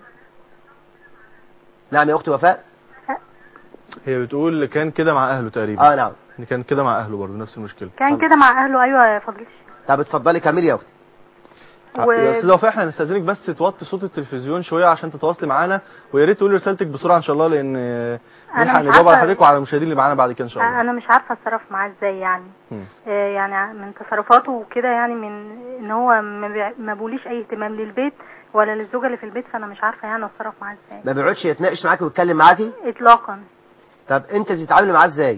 S2: نعم يا أختي وفاء.
S1: هي بتقول كان كده مع أهله تقريبا.
S2: نعم.
S1: كان كده مع أهله برضه نفس المشكلة.
S4: كان كده مع أهله. أيوة يا فضيلة.
S2: طب اتفضلي كملي يا أختي.
S1: يا استاذه وفاء، احنا هنستاذنك بس توطي صوت التلفزيون شويه عشان تتواصلي معانا، ويا ريت تقولي رسالتك بسرعه ان شاء الله، لان نلحق نجاوب على حضرتك وعلى المشاهدين اللي معانا بعد كده ان شاء الله.
S4: انا مش عارفه اتصرف معاه ازاي يعني. يعني من تصرفاته وكده، يعني من ان هو ما بيقوليش اي اهتمام للبيت ولا للزوجه اللي في البيت، فانا مش عارفه يعني اتصرف معاه ازاي.
S2: ما بيقعدش يتناقش معاكي ويتكلم معاكي
S4: اطلاقا.
S2: طب انت بتتعاملي معاه ازاي؟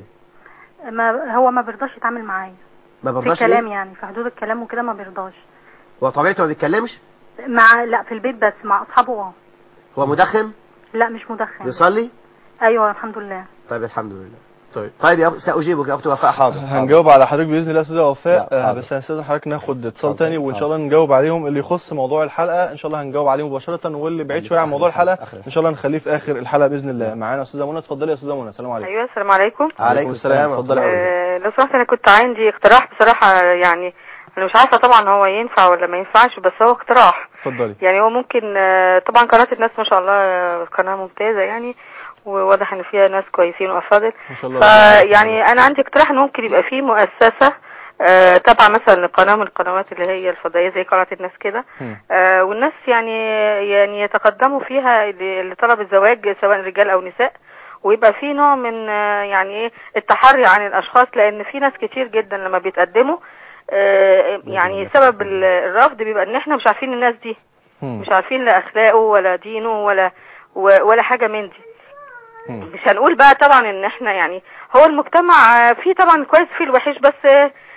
S4: هو ما بيرضاش يتعامل معايا.
S2: ما بيرضاش
S4: في الكلام يعني في حدود الكلام وكده ما بيرضاش.
S2: هو طبيعته ما بيتكلمش؟
S4: لا في البيت بس مع اصحابه.
S2: هو مدخن؟
S4: لا مش مدخن.
S2: بيصلي؟
S4: ايوه الحمد لله.
S2: طيب الحمد لله.
S1: طيب
S2: سأجيبك يا أختي وفاء. حاضر.
S1: هنجاوب على حضرتك بإذن الله يا أستاذة وفاء. بس هنستاذن حضرتك ناخد اتصال تاني وإن شاء الله نجاوب عليهم. اللي يخص موضوع الحلقة إن شاء الله هنجاوب عليه مباشرة، واللي بعيد شوية عن موضوع الحلقة إن شاء الله نخليه في آخر الحلقة بإذن الله. معانا أستاذة منى. اتفضلي يا أستاذة منى. السلام عليكم.
S3: أيوة السلام عليكم.
S2: عليكم السلام.
S1: اتفضلي.
S3: لو سمحت أنا كنت عندي اقتراح بصراحة، يعني أنا مش عارفة طبعا هو ينفع ولا ما ينفعش، بس هو اقتراح.
S1: اتفضلي.
S3: يعني هو ممكن طبعا قناة الناس ما شاء الله قناة ممتازة يعني، وواضح ان فيها ناس كويسين وافاضل
S1: ما شاء الله.
S3: يعني انا عندي اقتراح ان ممكن يبقى فيه مؤسسة تابعة مثلا لقناة من القنوات اللي هي الفضائية زي قناة الناس كده، والناس يعني يتقدموا فيها لطلب الزواج سواء رجال او نساء، ويبقى في نوع من يعني ايه التحري عن الاشخاص، لان في ناس كتير جدا لما بيتقدموا يعني سبب الرفض بيبقى ان احنا مش عارفين الناس دي، مش عارفين لا اخلاقه ولا دينه ولا حاجة من دي. مش هنقول بقى طبعا ان احنا يعني هو المجتمع فيه طبعا كويس فيه الوحش، بس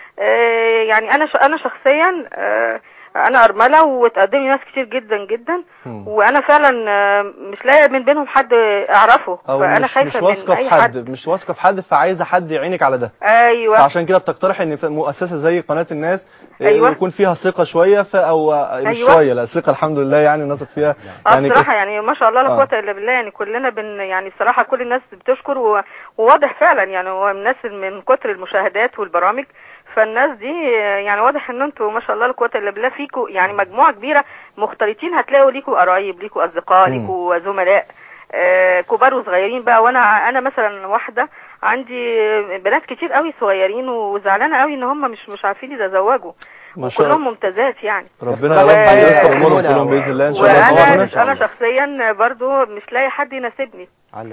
S3: يعني انا شخصيا انا ارمله وتقدم لي ناس كتير جدا جدا، وانا فعلا مش لاقي من بينهم حد اعرفه، فانا خايفه من اي حد.
S1: مش واثقه في حد، فعايزه حد يعينك على ده.
S3: ايوه.
S1: فعشان كده بتقترح ان مؤسسه زي قناه الناس
S3: أيوة.
S1: يكون فيها ثقه شويه او مش
S3: أيوة.
S1: شويه، لا ثقه الحمد لله يعني نثق فيها.
S3: يعني الصراحه يعني ما شاء الله لا قوه الا بالله، يعني كلنا يعني الصراحه كل الناس بتشكر، وواضح فعلا يعني هو الناس من كتر المشاهدات والبرامج، فالناس دي يعني واضح ان انتوا ما شاء الله لا قوه الا بالله فيكم يعني مجموعه كبيره مختلطين، هتلاقوا ليكوا قرايب، ليكوا اصدقاء، ليكوا زملاء كبار وصغيرين بقى. وانا مثلا واحده عندي بنات كتير قوي صغيرين وزعلانه قوي ان هم مش عارفين يتزوجوا، وكلهم ممتازات يعني.
S1: ربنا ييسر امورهم كلهم باذن الله ان شاء الله.
S3: وانا شخصيا برضو مش لاقي حد يناسبني،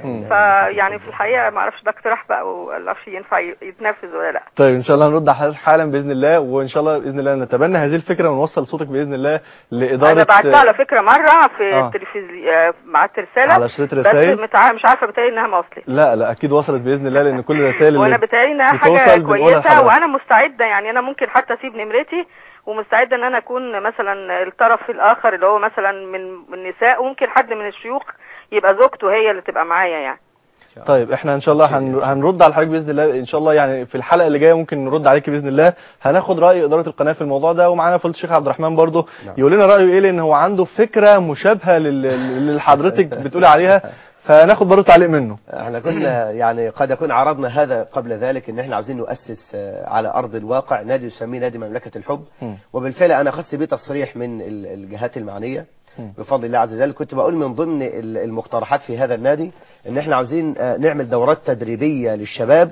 S3: فيعني في الحقيقه ما اعرفش ده اقتراح بقى ولا ينفع يتنفذ ولا لا.
S1: طيب ان شاء الله هنرد على حضرتك حالا باذن الله، وان شاء الله باذن الله نتبنى هذه الفكره ونوصل صوتك باذن الله لاداره.
S3: انا بعتها على فكره مره في التلفزيون مع رساله
S1: على شريط رسائل،
S3: بس مش عارفه بتهيألي انها ما وصلت.
S1: لا اكيد وصلت باذن الله، لان كل الرسائل
S3: وانا بتهيألي انها حاجه كويسه، وانا مستعده يعني انا ممكن حتى اسيب نمرتي ومستعده ان انا اكون مثلا الطرف الاخر اللي هو مثلا من النساء، وممكن حد من الشيوخ يبقى زوجته هي اللي تبقى معايا يعني.
S1: طيب احنا ان شاء الله هنرد على حضرتك باذن الله ان شاء الله، يعني في الحلقه اللي جايه ممكن نرد عليك باذن الله. هناخد راي اداره القناه في الموضوع ده، ومعانا فضيله الشيخ عبد الرحمن برضه يقول لنا رايه ايه، لان هو عنده فكره مشابهه اللي حضرتك بتقولي عليها، فناخد برضه تعليق منه.
S2: احنا كنا يعني قد يكون عرضنا هذا قبل ذلك، ان احنا عاوزين نؤسس على ارض الواقع نادي يسميه نادي مملكه الحب، وبالفعل انا خدت بيه تصريح من الجهات المعنيه بفضل الله عز وجل. كنت بقول من ضمن المقترحات في هذا النادي ان احنا عاوزين نعمل دورات تدريبيه للشباب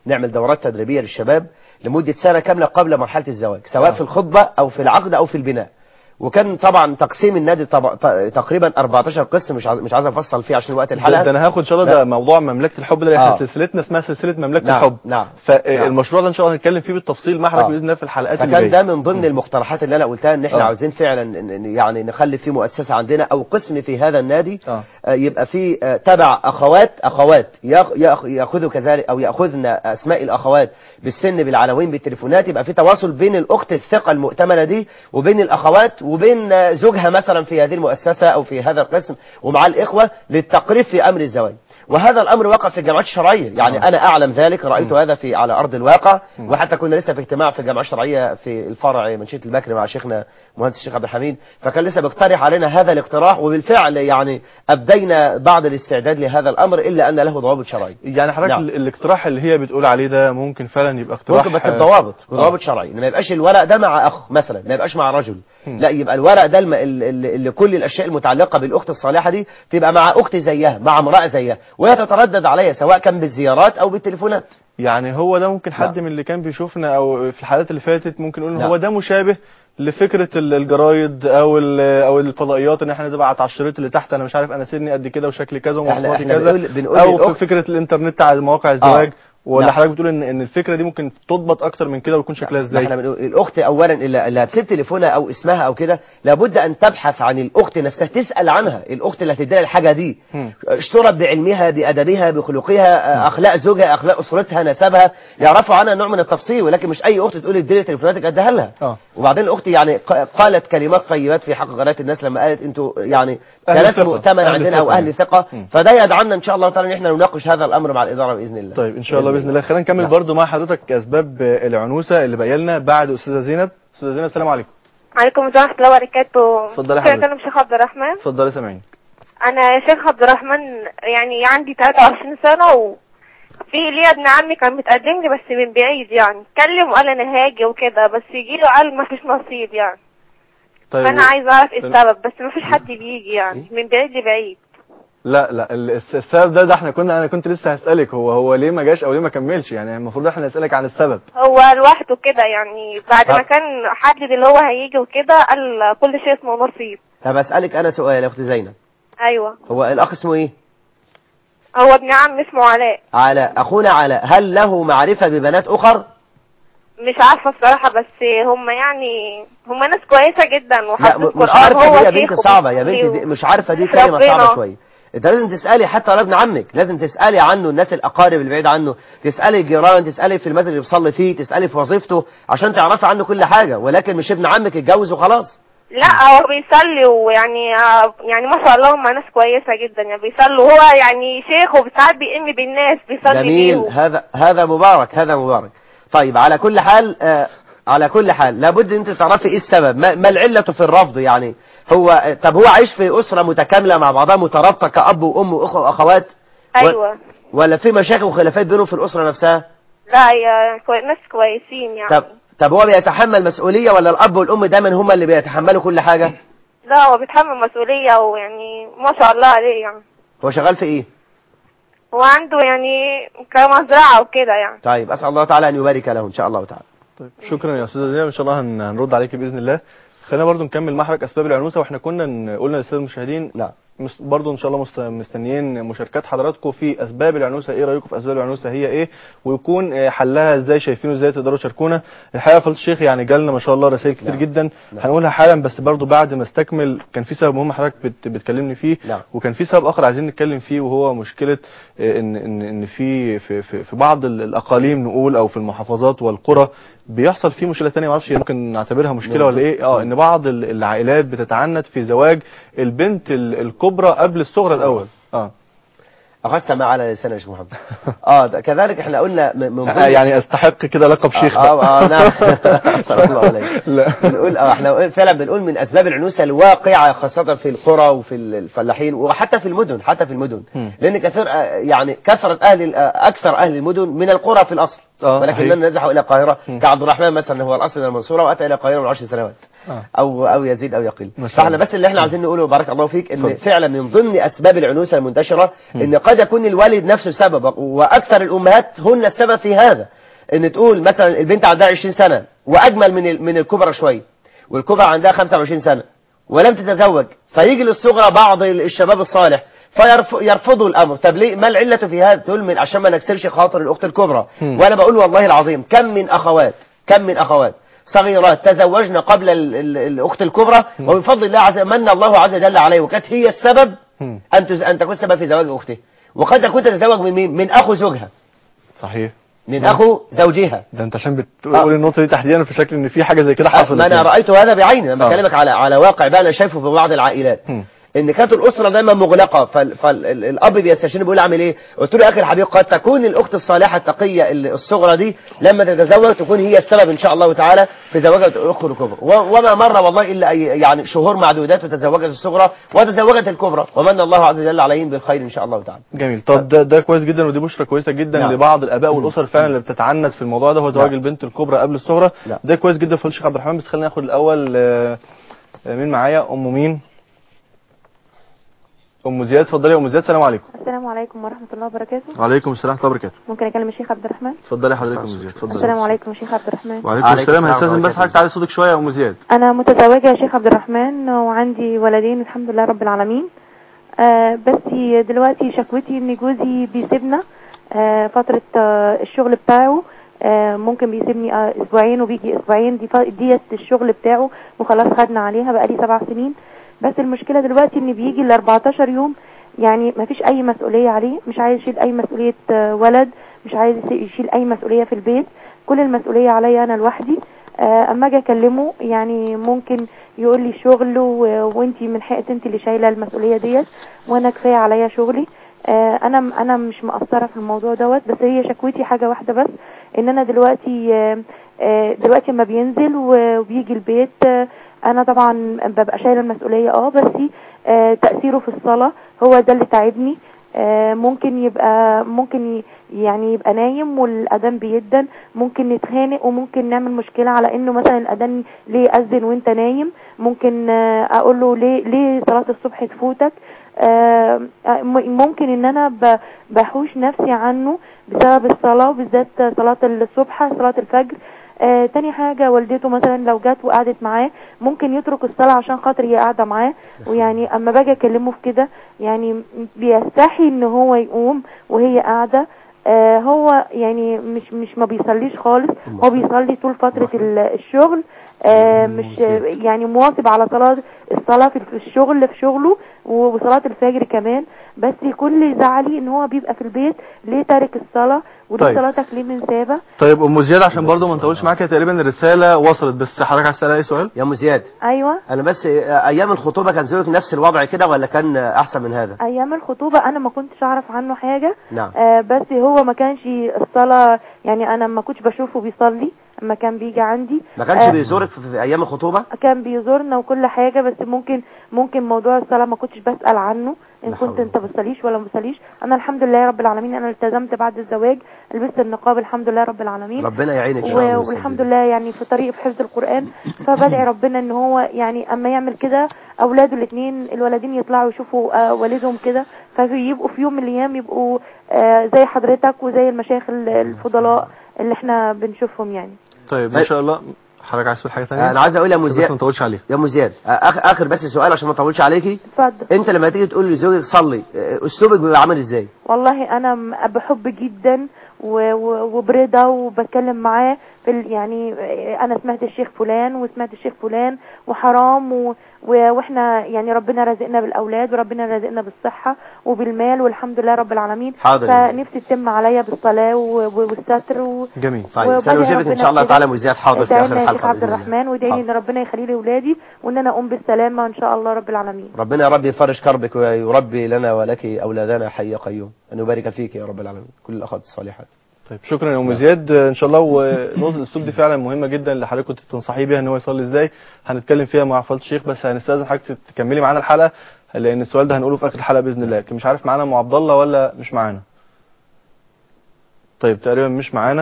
S2: نعمل دورات تدريبية للشباب لمدة سنة كاملة قبل مرحلة الزواج، سواء في الخطبة أو في العقد أو في البناء. وكان طبعا تقسيم النادي تقريبا 14 قسم، مش عايز افصل فيه عشان وقت الحلقه.
S1: ده انا هاخد ان شاء الله ده موضوع مملكه الحب ده، احنا سلسلتنا اسمها سلسله مملكه الحب.
S2: نعم.
S1: فالمشروع ده ان شاء الله هنتكلم فيه بالتفصيل مع حضرتك باذن الله في الحلقات اللي
S2: جايه. فكان ده من ضمن المقترحات اللي انا قلتها، ان احنا عاوزين فعلا يعني نخلي في مؤسسه عندنا او قسم في هذا النادي يبقى فيه تبع اخوات ياخذوا كذلك او ياخذن اسماء الاخوات بالسن بالعناوين بالتليفونات، يبقى في تواصل بين الاخت الثقه المؤتمنه دي وبين الاخوات وبين زوجها مثلا في هذه المؤسسة أو في هذا القسم ومع الإخوة للتقريب في أمر الزواج. وهذا الأمر وقع في الجامعات الشرعية، يعني أنا أعلم ذلك، رأيت هذا على أرض الواقع. وحتى كنا لسه في اجتماع في الجامعة الشرعية في الفرع منشية البكر مع شيخنا مهندس الشيخ عبد الحميد، فكان لسه بيقترح علينا هذا الاقتراح، وبالفعل يعني أبدينا بعض الاستعداد لهذا الأمر، إلا أن له ضوابط شرعية.
S1: يعني حضرتك الاقتراح اللي هي بتقول عليه ده ممكن فعلا يبقى اقتراح،
S2: ممكن بس بضوابط شرعية، ما يبقاش الورق ده مع أخ مثلا، ما يبقاش مع رجل، لا يبقى الورق ده اللي كل الأشياء المتعلقة بالأخت الصالحة دي تبقى مع أخت زيها، مع امرأة زيها، وهي تتردد عليها سواء كان بالزيارات أو بالتليفونات.
S1: يعني هو ده ممكن حد من اللي كان بيشوفنا أو في الحلقات اللي فاتت ممكن يقول هو ده مشابه لفكرة الجرايد او الفضائيات، ان احنا نبعت على الشريط اللي تحت انا مش عارف انا سني قد كده وشكلي كذا ومواصفاتي كذا،
S2: بنقول
S1: او في فكرة الانترنت على مواقع الزواج. ولا حضرتك بتقول ان الفكره دي ممكن تضبط اكتر من كده ويكون شكلها ازاي؟
S2: احنا بنقول الاخت اولا اللي هتسيب تليفونها او اسمها او كده لابد ان تبحث عن الاخت نفسها، تسال عنها، الاخت اللي هتديها الحاجه دي اشترط بعلمها بادبها بخلقها، اخلاق زوجها، اخلاق اسرتها، نسبها، يعرفوا عنها نوع من التفصيل، ولكن مش اي اخت تقول اديني تليفوناتك اديها لها. وبعدين الاخت يعني قالت كلمات طيبات في حق قناه الناس لما قالت انتوا يعني كناس مؤتمن عندنا او اهل ثقه، فده يدعمنا ان شاء الله تعالى ان احنا نناقش هذا الامر مع الاداره باذن الله.
S1: طيب ان شاء الله باذن الله. خلينا نكمل برضو مع حضرتك اسباب العنوسه اللي بقى لنا بعد استاذه زينب. استاذه زينب السلام عليكم.
S3: وعليكم السلام ورحمه الله وبركاته.
S1: اتفضلي يا حضرتك.
S3: انا شيخ عبد الرحمن.
S1: اتفضلي سامعينك.
S3: انا يا شيخ عبد الرحمن يعني عندي 23 سنه وفي ليا ابن عمي كان متقدم لي بس من بعيد، يعني اتكلم وقال انا هاجي وكده، بس يجي له قال ما فيش نصيب يعني. طيب فانا عايز اعرف ايه السبب، بس ما فيش حد بيجي يعني من بعيد لبعيد.
S1: لا السبب ده انا كنت لسه هسألك هو ليه ما جاش او ليه ما كملش، يعني المفروض احنا نسألك عن السبب.
S3: هو لوحده كده يعني بعد ما كان حدد اللي هو هيجي وكده قال كل شيء اسمه نصيب.
S2: طب اسألك انا سؤال يا اختي زينب.
S3: ايوه. هو
S2: الاخ اسمه ايه؟
S3: هو ابن عم اسمه
S2: علاء. اخونا علاء هل له معرفة ببنات اخر؟
S3: مش عارفه الصراحه، بس هم ناس كويسه جدا وحافظين
S2: القران. مش عارفه دي يا بنت صعبه يا بنتي، دي مش عارفه دي كلمه صعبه شويه. انت لازم تسالي حتى على ابن عمك، لازم تسالي عنه الناس الاقارب اللي بعيد عنه، تسالي الجيران، تسالي في المسجد اللي بيصلي فيه، تسالي في وظيفته عشان تعرفي عنه كل حاجه، ولكن مش ابن عمك اتجوز وخلاص.
S3: لا هو بيصلي ويعني ما شاء الله هم ناس كويسه جدا، يعني بيصلوا، هو يعني شيخ وساعات بيئم بالناس بيصلي
S2: جميل بيهم. هذا مبارك. طيب على كل حال لابد انت تعرفي ايه السبب، ما العلة في الرفض يعني. طب هو عايش في اسرة متكاملة مع بعضها مترابطة كأب وام واخوة واخوات؟
S3: ايوه.
S2: ولا في مشاكل وخلافات بينهم في الاسرة نفسها؟
S3: لا هي ناس كويسين يعني.
S2: طب هو بيتحمل مسؤولية ولا الاب والام دايما هم اللي بيتحملوا كل حاجة؟
S3: لا هو بيتحمل مسؤولية ويعني ما شاء الله عليه يعني.
S2: هو شغال في ايه؟
S3: هو عنده يعني كمزرعة وكده يعني.
S2: طيب اسال الله تعالى ان يبارك له ان شاء الله تعالى.
S1: طيب شكرا يا استاذه زينب، ان شاء الله هنرد عليك باذن الله. خلينا برضو نكمل محرك اسباب العنوسه، واحنا كنا قلنا للساده المشاهدين برضو ان شاء الله مستنيين مشاركات حضراتكم في اسباب العنوسه. ايه رايكم في اسباب العنوسه هي ايه، ويكون حلها ازاي، شايفينه ازاي، تقدروا تشاركونا. الحقيقه فضيله الشيخ يعني جالنا ما شاء الله رسائل كتير جدا هنقولها حالا، بس برضو بعد ما استكمل كان في سبب مهم حضرتك بتكلمني فيه، وكان في سبب اخر عايزين نتكلم فيه، وهو مشكله ان في بعض الاقاليم نقول او في المحافظات والقرى بيحصل فيه مشكله ثانيه، ما اعرفش ممكن نعتبرها مشكله ولا ايه. ان بعض العائلات بتتعنت في زواج البنت الكبرى قبل الصغرى الاول.
S2: اخذت ما على لسان يا شيخ محمد. كذلك احنا قلنا من
S1: يعني استحق كده لقب شيخ.
S2: نعم. صلى الله عليه. بنقول احنا فعلا بنقول من اسباب العنوسه الواقعه خاصه في القرى وفي الفلاحين وحتى في المدن، لان كثير يعني اكثر اهل المدن من القرى في الاصل. ولكننا نزحوا الى القاهره كعبد الرحمن مثلا، هو الاصل من المنصوره واتى الى القاهره من 10 سنوات او يزيد او يقل. فاحنا بس اللي احنا عايزين نقوله بارك الله فيك ان فعلا من ضمن اسباب العنوسه المنتشره ان قد يكون الوالد نفسه سبب، واكثر الامهات هن السبب في هذا. ان تقول مثلا البنت عندها 20 سنه واجمل من الكبرى شويه، والكبرى عندها 25 سنه ولم تتزوج، فيجي للصغرى بعض الشباب الصالح فيرفضوا الامر. طب ليه؟ ما العله في هذا؟ تقول من عشان ما نكسرش خاطر الاخت الكبرى. وانا بقول والله العظيم كم من اخوات صغيرات تزوجن قبل الاخت الكبرى، ومن فضل الله من الله عز وجل عليه، وكانت هي السبب ان تكون سبب في زواج اخته. وقد تكون تتزوج من مين؟ من اخو زوجها.
S1: صحيح،
S2: من اخو زوجها.
S1: ده انت عشان بتقول النقطه دي تحديدا في شكل ان في حاجه زي كده حصلت.
S2: ما انا رايت هذا بعيني لما بكلمك على واقع بقى انا شايفه في بعض العائلات. ان كانت الاسره دايما مغلقه، فالاب بيستشير بيقول اعمل ايه؟ قلت له يا اخي الحبيب قد تكون الاخت الصالحه التقيه الصغرى دي لما تتزوج تكون هي السبب ان شاء الله تعالى في زواجها الاخت الكبرى. وما مر والله الا يعني شهور معدودات وتزوجت الصغرى وتزوجت الكبرى، ومن الله عز وجل عليهم بالخير ان شاء الله تعالى.
S1: جميل. طب ده كويس جدا، ودي بشرة كويسه جدا لبعض الاباء والاسر فعلا اللي بتتعنت في الموضوع ده، هو زواج البنت الكبرى قبل الصغرى. ده كويس جدا في الشيخ عبد الرحمن. بس خلينا ناخد الاول مين معايا؟ مين؟ ام زياد. اتفضلي يا ام زياد. السلام عليكم.
S3: السلام عليكم ورحمه الله وبركاته.
S1: وعليكم السلام ورحمه الله وبركاته.
S3: ممكن اكلم الشيخ عبد الرحمن؟
S1: اتفضلي حضرتك يا ام زياد. اتفضلي.
S3: السلام عليكم يا شيخ عبد الرحمن.
S1: وعليكم السلام. هنستاذن بس حضرتك تعالي صوتك شويه يا ام زياد.
S3: انا متزوجه يا شيخ عبد الرحمن وعندي ولدين الحمد لله رب العالمين. بس دلوقتي شكوتي ان جوزي بيسيبنا فتره الشغل بتاعه. ممكن بيسيبني اسبوعين وبيجي اسبوعين، ديت الشغل بتاعه وخلاص خدنا عليها بقالي 7 سنين. بس المشكله دلوقتي ان بيجي ال 14 يوم يعني ما فيش اي مسؤوليه عليه، مش عايز يشيل اي مسؤوليه ولد، مش عايز يشيل اي مسؤوليه في البيت، كل المسؤوليه عليا انا لوحدي. اما اجي اكلمه يعني ممكن يقول لي شغل وانتي من حقك انتي اللي شايله المسؤوليه ديت، وانا كفايه عليا شغلي. انا مش مقصره في الموضوع دوت. بس هي شكوتي حاجه واحده بس، ان انا دلوقتي اما بينزل وبيجي البيت انا طبعا ببقى شايله المسؤوليه بس تاثيره في الصلاه هو ده اللي تعبني. ممكن يبقى نايم والاذان بيدن، ممكن نتخانق وممكن نعمل مشكله على انه مثلا الاذان ليه اذن وانت نايم. ممكن اقول له ليه صلاه الصبح تفوتك. ممكن ان انا بحوش نفسي عنه بسبب الصلاه، وبالذات صلاه الصبح صلاه الفجر. تاني حاجة والدته مثلا لو جت وقعدت معاه ممكن يترك الصلاة عشان خاطر هي قاعدة معاه. ويعني اما باجي اكلمه في كده يعني بيستحي ان هو يقوم وهي قاعدة. هو يعني مش ما بيصليش خالص، هو بيصلي طول فترة الشغل. مش يعني مواظب على الصلاة في الشغل في شغله وصلاة الفجر كمان. بس كل زعلي ان هو بيبقى في البيت ليه تارك الصلاة وليه صلاتك ليه من سابة.
S1: طيب ام زياد عشان برضه ما نطولش معاك، تقريبا الرسالة وصلت، بس حضرتك عايز تسأل اي سؤال؟
S2: يا ام زياد.
S3: ايوه.
S2: انا بس ايام الخطوبة كان زوجك نفس الوضع كده ولا كان احسن من هذا؟
S3: ايام الخطوبة انا ما كنتش اعرف عنه حاجة.
S2: نعم.
S3: بس هو ما كانش الصلاة يعني انا ما كنتش بشوفه بيصلي اما كان بيجي عندي.
S2: ما كانش بيزورك في ايام الخطوبة؟
S3: كان بيزورنا وكل حاجة، بس ممكن موضوع الصلاة ما كنتش بسأل عنه ان كنت انت بتصليش ولا ما بتصليش. انا الحمد لله رب العالمين انا التزمت بعد الزواج، لبست النقاب الحمد لله رب العالمين.
S2: ربنا يعينك
S3: والحمد لله يعني في طريق في حفظ القرآن. فبدعي ربنا ان هو يعني اما يعمل كده اولاده الاثنين الولدين يطلعوا يشوفوا والدهم كده، فيبقوا في يوم من الايام يبقوا زي حضرتك وزي المشايخ الفضلاء اللي احنا بنشوفهم يعني.
S1: طيب ان شاء الله. حضرتك عايز تقول حاجه ثانيه؟
S2: انا عايز اقول يا ام زياد
S1: ما نطولش عليها.
S2: يا ام زياد اخر بس سؤال عشان ما اطولش عليكي.
S3: اتفضل.
S2: انت لما تيجي تقول لزوجك صلي اسلوبك بيبقى عامل ازاي؟
S3: والله انا بحب جدا وبرضا وبتكلم معاه يعني انا سمعت الشيخ فلان وسمعت الشيخ فلان وحرام واحنا يعني ربنا رزقنا بالاولاد وربنا رزقنا بالصحه وبالمال والحمد لله رب العالمين. فنفسي تتم عليا بالصلاه والستر
S1: جميل.
S2: طيب سنجيبك ان شاء الله تعالى ام زياد حاضر في اخر الحلقه.
S3: الشيخ عبد الرحمن وادعي ان ربنا يخلي لي اولادي وان انا اقوم بالسلامه ان شاء الله رب العالمين.
S2: ربنا يا رب يفرج كربك ويربي لنا ولك اولادنا حي قيوم، ان يبارك فيك يا رب العالمين كل الاخوات الصالحات.
S1: طيب شكرا يا ام زياد ان شاء الله. ونقطه الاسلوب دي فعلا مهمه جدا اللي حضرتك كنت بتنصحيه بيها ان هو يصلي ازاي، هنتكلم فيها مع فضيله الشيخ. بس هنستاذن حضرتك تكملي معانا الحلقه لان السؤال ده هنقوله في اخر الحلقه باذن الله. لكن مش عارف معانا ام عبد الله ولا مش معانا. طيب تقريبا مش معانا.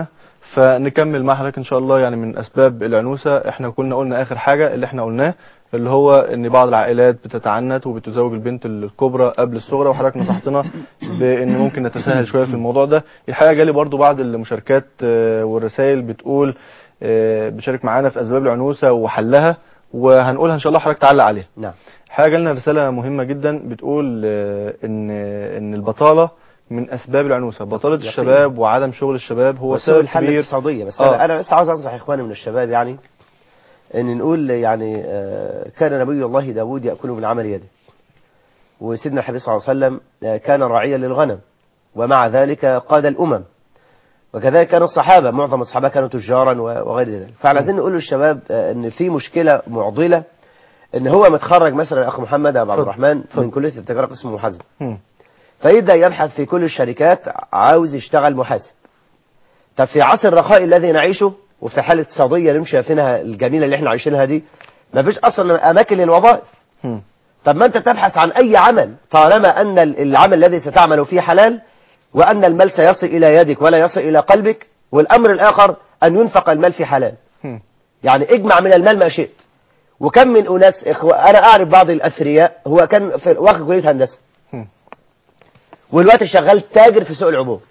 S1: فنكمل مع حضرتك ان شاء الله. يعني من اسباب العنوسه احنا كنا قلنا اخر حاجه اللي احنا قلناه، اللي هو ان بعض العائلات بتتعنت وبتزوج البنت الكبرى قبل الصغرى، وحضرتك نصحتنا بان ممكن نتساهل شويه في الموضوع ده. الحقيقه جالي برضو بعض المشاركات والرسائل بتقول بتشارك معانا في اسباب العنوسه وحلها، وهنقولها ان شاء الله، حضرتك تعلق عليها.
S2: نعم.
S1: الحقيقه جالنا رساله مهمه جدا بتقول ان البطاله من اسباب العنوسه، بطاله الشباب وعدم شغل الشباب هو سبب
S2: الحل
S1: كبير.
S2: الاقتصاديه. بس انا بس عاوز انصح اخواني من الشباب، يعني ان نقول يعني كان نبي الله داود ياكل من عمل يده، وسيدنا الحبيب صلى الله عليه وسلم كان راعيا للغنم، ومع ذلك قاد الامم، وكذلك كان الصحابه، معظم الصحابه كانوا تجارا وغير ذلك. فاحنا عايزين نقول للشباب ان في مشكله معضله، ان هو متخرج مثلا اخ محمد ابو عبد الرحمن من كليه التجاره قسم محاسبه، فيبدا يبحث في كل الشركات، عاوز يشتغل محاسب. طب في عصر الرخاء الذي نعيشه وفي حاله اقتصاديه نمشي شايفينها الجميله اللي احنا عايشينها دي، ما فيش اصلا اماكن للوظائف. طب ما انت تبحث عن اي عمل طالما ان العمل الذي ستعمل فيه حلال، وان المال سيصل الى يدك ولا يصل الى قلبك. والامر الاخر ان ينفق المال في حلال، يعني اجمع من المال ما شئت. وكم من اناس انا اعرف بعض الاثرياء هو كان واخد كليه هندسه والوقت شغال تاجر في سوق العبور.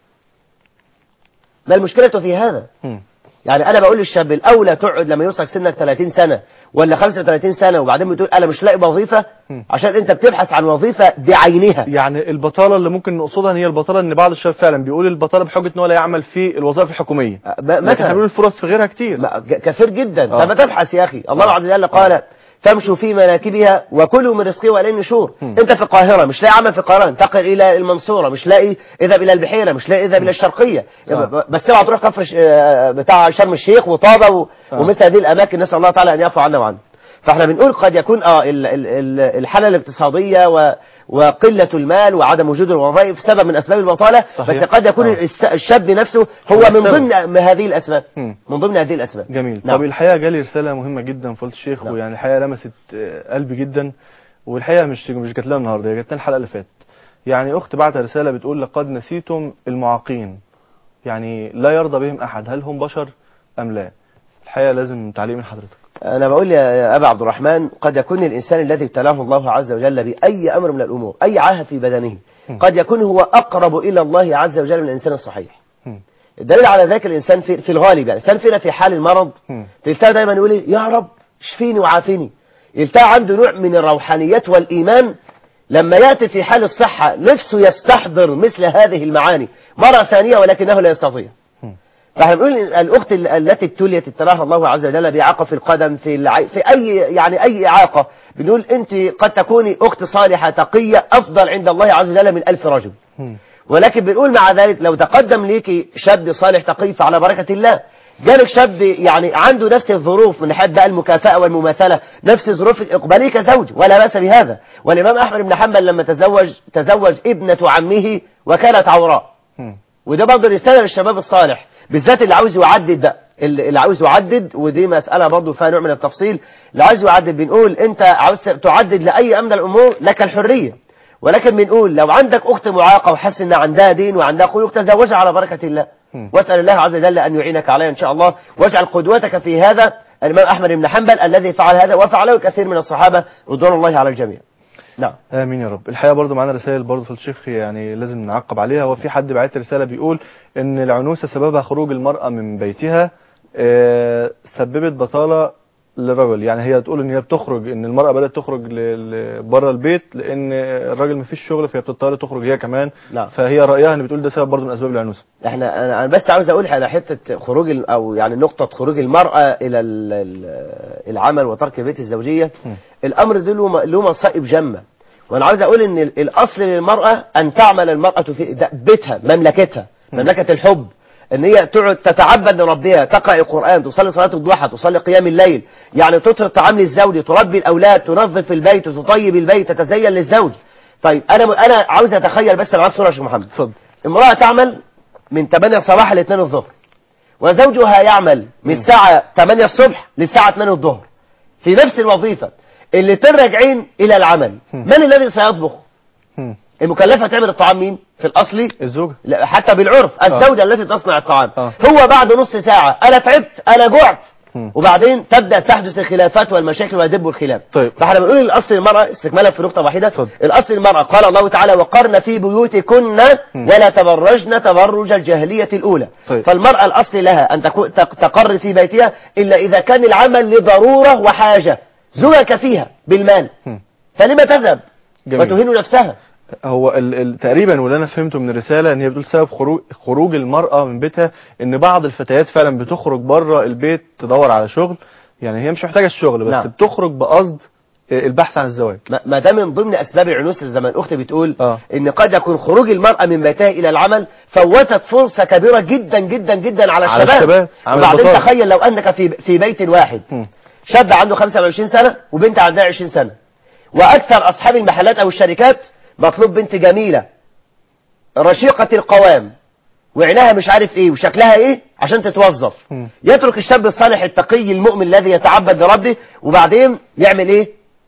S2: ما المشكلة في هذا؟ يعني أنا بقول للشاب الأولى تقعد لما يوصل سنك 30 سنة ولا 35 سنة وبعدين بتقول أنا مش لاقي وظيفة، عشان أنت بتبحث عن وظيفة بعينها.
S1: يعني البطالة اللي ممكن نقصدها هي البطالة ان بعض الشباب فعلا بيقول البطالة بحجة ان هو لا يعمل في الوظائف الحكومية، مثلا بيقول الفرص في غيرها كتير،
S2: كثير جدا. طب ما تبحث يا أخي. الله عز وجل قال فامشوا في مناكبها وكلوا من رزقه وإليه النشور. انت في القاهرة مش لاقي عمل في القاهرة، انتقل الى المنصورة، مش لاقي اذهب الى البحيرة، مش لاقي اذهب الى الشرقية، بس اوعى تروح كفر بتاع شرم الشيخ وطابة ومثل هذه الاماكن، نسأل الله تعالى ان يعفو عنا وعنه. فاحنا بنقول قد يكون الحالة الاقتصادية وقلة المال وعدم وجود الوظائف سبب من اسباب البطالة. صحيح. بس قد يكون الشاب نفسه هو من ضمن هذه الاسباب، من ضمن هذه الاسباب.
S1: جميل. نعم. طب الحقيقة جالي رسالة مهمة جدا فضيلة الشيخ. نعم. ويعني الحقيقة لمست قلبي جدا، والحقيقة مش جات لنا النهارده، هي جات لنا الحلقة اللي فاتت. يعني اخت بعتها رسالة بتقول لقد نسيتم المعاقين، يعني لا يرضى بهم احد، هل هم بشر ام لا؟ الحقيقة لازم تعليق من حضرتك.
S2: أنا بقول يا أبا عبد الرحمن، قد يكون الإنسان الذي ابتلاه الله عز وجل بأي أمر من الأمور، أي عاهة في بدنه، قد يكون هو أقرب إلى الله عز وجل من الإنسان الصحيح. الدليل على ذلك الإنسان في الغالب، يعني الإنسان فينا في حال المرض تلتقى دايما يقول يا رب اشفيني وعافيني، يلتقى عنده نوع من الروحانيات والإيمان. لما يأتي في حال الصحة نفسه يستحضر مثل هذه المعاني مرة ثانية ولكنه لا يستطيع. فاحنا بنقول الأخت التي ابتليت ابتلاها الله عز وجل بإعاقة في القدم في أي إعاقة، بنقول أنت قد تكوني أخت صالحة تقية أفضل عند الله عز وجل من 1000 رجل. ولكن بنقول مع ذلك لو تقدم ليك شاب صالح تقي فعلى بركة الله، جالك شاب يعني عنده نفس الظروف من ناحية بقى المكافأة والمماثلة، نفس ظروفك، اقبليه كزوج ولا بأس بهذا. والإمام أحمد بن حنبل لما تزوج ابنة عمه وكانت عوراء. وده برضه رسالة للشباب الصالح، بالذات اللي عاوز يعدد ده، اللي عاوز يعدد، ودي مسألة برضه فيها نوع من التفصيل. اللي عاوز يعدد بنقول أنت عاوز تعدد لأي أمر من الأمور لك الحرية، ولكن بنقول لو عندك أخت معاقة وحس إن عندها دين وعندها خلق تزوجها على بركة الله، واسأل الله عز وجل أن يعينك عليها إن شاء الله، واجعل قدوتك في هذا الإمام أحمد بن حنبل الذي فعل هذا وفعله الكثير من الصحابة رضوان الله على الجميع. نعم.
S1: امين يا رب. الحقيقه برضو معانا رسائل برضو في الشيخ يعني لازم نعقب عليها. وفي حد بعت رساله بيقول ان العنوسه سببها خروج المراه من بيتها سببت بطاله للرجل. يعني هي تقول ان هي بتخرج، ان المراه بدات تخرج بره البيت لان الراجل ما فيش شغل، فهي بتضطر تخرج هي كمان.
S2: نعم.
S1: فهي رايها ان بتقول ده سبب برضو من اسباب العنوسه.
S2: انا بس عاوز اقول على حته خروج او يعني نقطه خروج المراه الى العمل وترك بيت الزوجيه. الامر ده له مصائب جمه، وانا عاوز اقول ان الاصل للمراه ان تعمل المراه في بيتها، مملكتها، مملكه الحب، ان هي تقعد تتعبد لربها، تقرأ القرآن، تصلي صلاة الضحى، تصلي قيام الليل، يعني تطهر الطعام للزوج، تربي الاولاد، تنظف البيت، تطيب البيت، تتزين للزوج. طيب انا عاوز اتخيل بس معاك صورة يا شيخ محمد.
S1: اتفضل.
S2: امرأة تعمل من 8 الصباح ل 2 الظهر، وزوجها يعمل من الساعة 8 الصبح للساعة 2 الظهر في نفس الوظيفة. اللي راجعين الى العمل، من الذي سيطبخ؟ المكلفة تعمل الطعام مين في الأصل؟
S1: الزوجة.
S2: لا حتى بالعرف الزوجة التي تصنع الطعام. هو بعد نص ساعة أنا تعبت أنا جعت، وبعدين تبدأ تحدث الخلافات والمشاكل ويدب الخلاف.
S1: طيب.
S2: فاحنا بنقول الأصل المرأة استكمالا في نقطة واحدة. الأصل المرأة قال الله تعالى وقرن في بيوتكن ولا تبرجن تبرج الجاهلية الأولى.
S1: طيب.
S2: فالمرأة الأصل لها أن تقر في بيتها إلا إذا كان العمل لضرورة وحاجة، زوجها كفيها بالمال فلما تذهب وتهين نفسها.
S1: هو تقريبا واللي انا فهمته من الرساله ان هي بتقول سبب خروج المراه من بيتها ان بعض الفتيات فعلا بتخرج بره البيت تدور على شغل، يعني هي مش محتاجه الشغل بس نعم. بتخرج بقصد البحث عن الزواج.
S2: ما ده من ضمن اسباب العنوسه زي ما الاخت بتقول ان قد يكون خروج المراه من بيتها الى العمل فوتت فرصه كبيره جدا جدا جدا على الشباب. وبعدين تخيل لو انك في بيت واحد شاب عنده 25 سنه وبنت عندها 20 سنه، واكثر اصحاب المحلات او الشركات مطلوب بنت جميلة رشيقة القوام وعينها مش عارف ايه وشكلها ايه عشان تتوظف. يترك الشاب الصالح التقي المؤمن الذي يتعبد لربه وبعدين يعمل ايه؟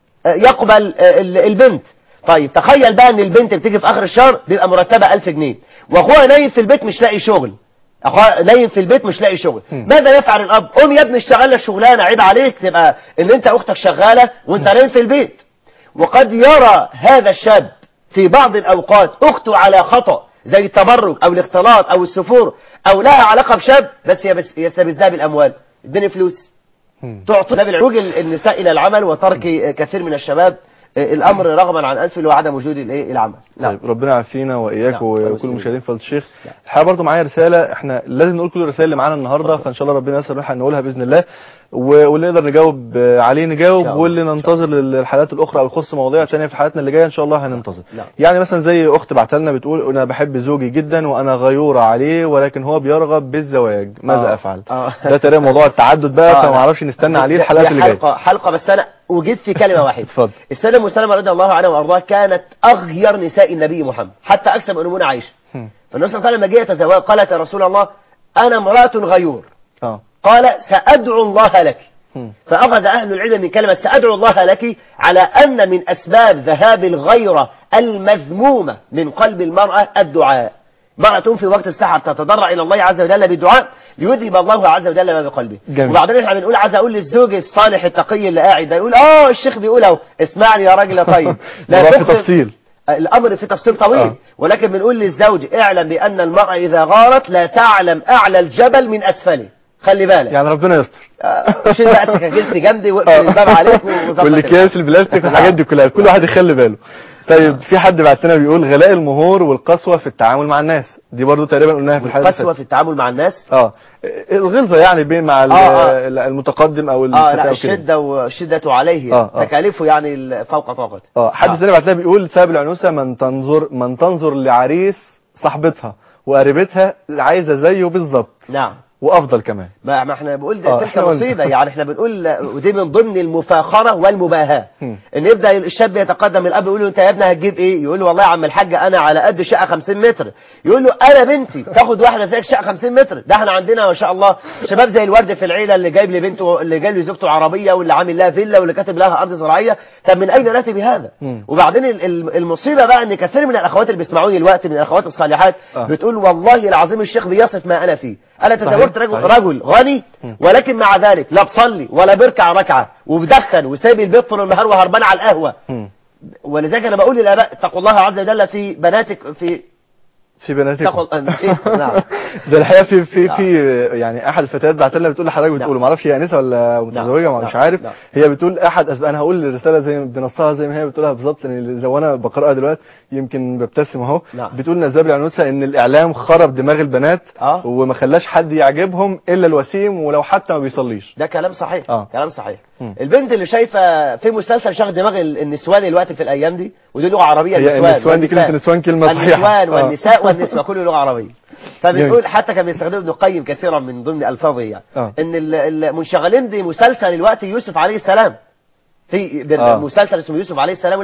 S2: يقبل البنت. طيب تخيل بقى ان البنت بتيجي في اخر الشهر بيبقى مرتبة 1000 جنيه واخوها نايم في البيت مش لاقي شغل. اخوها نايم في البيت مش لاقي شغل. ماذا يفعل الاب؟ قوم يا ابني اشتغل لك شغلانه، عيب عليك تبقى ان انت اختك شغاله وانت نايم في البيت. وقد يرى هذا الشاب في بعض الأوقات أخته على خطأ زي التبرج أو الاختلاط أو السفور أو لها علاقة بشاب بس يستبزها بالأموال، اديني فلوس تعطي بالعروج النساء إلى العمل وترك كثير من الشباب الأمر رغما عن أنف اللي هو عدم وجود العمل.
S1: طيب ربنا يعافينا وإياك وكل المشاهدين فضل الشيخ. الحقيقة برضو معايا رسالة، احنا لازم نقول كل الرسائل اللي معانا النهاردة فإن شاء الله ربنا يسر نلحق نقولها بإذن الله، واللي نقدر نجاوب عليه نجاوب، واللي ننتظر للحلقات الأخرى أو يخص مواضيع ثانيه في حلقاتنا اللي جايه إن شاء الله هننتظر. يعني مثلا زي أخت بعتها لنا بتقول أنا بحب زوجي جدا وأنا غيورة عليه ولكن هو بيرغب بالزواج، ماذا أفعل؟ ده تقريبا موضوع التعدد بقى فما اعرفش نستنى عليه الحلقات اللي جايه.
S2: حلقة بس أنا وجدت في كلمة واحدة.
S1: اتفضل.
S2: السيدة أم سلمة رضي الله عنها وأرضاها كانت أغير نساء النبي محمد حتى أكثر من أمنا عائشة. فالنبي صلى الله عليه وسلم لما جه يتزوج قالت يا رسول الله أنا امرأة غيور. قال سأدعو الله لك. فأخذ أهل العلم من كلمة سأدعو الله لك على أن من أسباب ذهاب الغيرة المذمومة من قلب المرأة الدعاء. مرأة في وقت السحر تتضرع إلى الله عز وجل بالدعاء ليذهب الله عز وجل ما بقلبه. وبعدين احنا بنقول عايز أقول للزوج الصالح التقي اللي قاعد ده يقول الشيخ بيقول اهو اسمعني يا راجل طيب.
S1: لا في تفصيل
S2: الأمر في تفصيل طويل. ولكن بنقول للزوج اعلم بأن المرأة إذا غارت لا تعلم أعلى الجبل من أسفله، خلي بالك
S1: يعني ربنا يستر.
S2: شيل بقى سكاكين في جنبي واقفل الباب عليك
S1: والاكياس البلاستيك والحاجات دي كلها كل واحد يخلي باله. طيب في حد بعت لنا بيقول غلاء المهور والقسوه في التعامل مع الناس، دي برضو تقريبا قلناها في الحلقه.
S2: القسوه في التعامل مع الناس
S1: الغلظه يعني بين مع المتقدم او
S2: لا الشده والشده عليه تكاليفه يعني فوق طاقته.
S1: حد ثاني بعت لنا بيقول سبب العنوسه من تنظر لعريس صاحبتها وقريبتها عايزه زيه بالظبط.
S2: نعم
S1: وافضل كمان.
S2: ما احنا بنقول تلك مصيبه يعني احنا بنقول ودي من ضمن المفاخره والمباهاه. ان يبدا الشاب يتقدم الاب يقول له انت يا ابني هتجيب ايه؟ يقول له والله يا عم الحاج انا على قد شقه 50 متر. يقول له انا بنتي تاخد واحده زيك شقه 50 متر؟ ده احنا عندنا ما شاء الله شباب زي الورد في العيله اللي جايب لبنته اللي جايب لزوجته عربيه واللي عامل لها فيلا واللي كاتب لها ارض زراعيه. طب من اين ناتي بهذا؟ وبعدين المصيبه بقى ان كثير من الاخوات اللي بيسمعوني دلوقتي من الاخوات الصالحات بتقول والله العظيم الشيخ بيصف ما انا فيه. انا تزوجت رجل غني ولكن مع ذلك لا بصلي ولا بيركع ركعه وبدخن وسايب البيت طول النهار وهربان على القهوه. ولذلك انا بقول للاباء اتقوا الله عز وجل في بناتك
S1: في بناتكم. نعم. ده الحقيقه في يعني احد الفتيات بعت لنا بتقول لحضرتك بتقول ما اعرفش هي انسه ولا متزوجه مش عارف. هي بتقول انا هقول الرساله زي بنصها زي ما هي بتقولها بالظبط لان لو انا بقراها دلوقتي يمكن ببتسم اهو. بتقول ان اسباب العنوسه ان الاعلام خرب دماغ البنات وما خلاش حد يعجبهم الا الوسيم ولو حتى ما بيصليش.
S2: ده كلام صحيح. كلام صحيح. البنت اللي شايفه في مسلسل شاغل دماغ النسوان دلوقتي في الايام دي ودي لغه عربيه.
S1: النسوان دي كلمه نسوان كلمه صحيحه.
S2: النسوان والنساء والنسوه كله لغه عربيه. فبنقول حتى كان بيستخدم ابن القيم كثيرا من ضمن الفاظه يعني ان المنشغلين بمسلسل الوقت يوسف عليه السلام في مسلسل اسمه يوسف عليه السلام.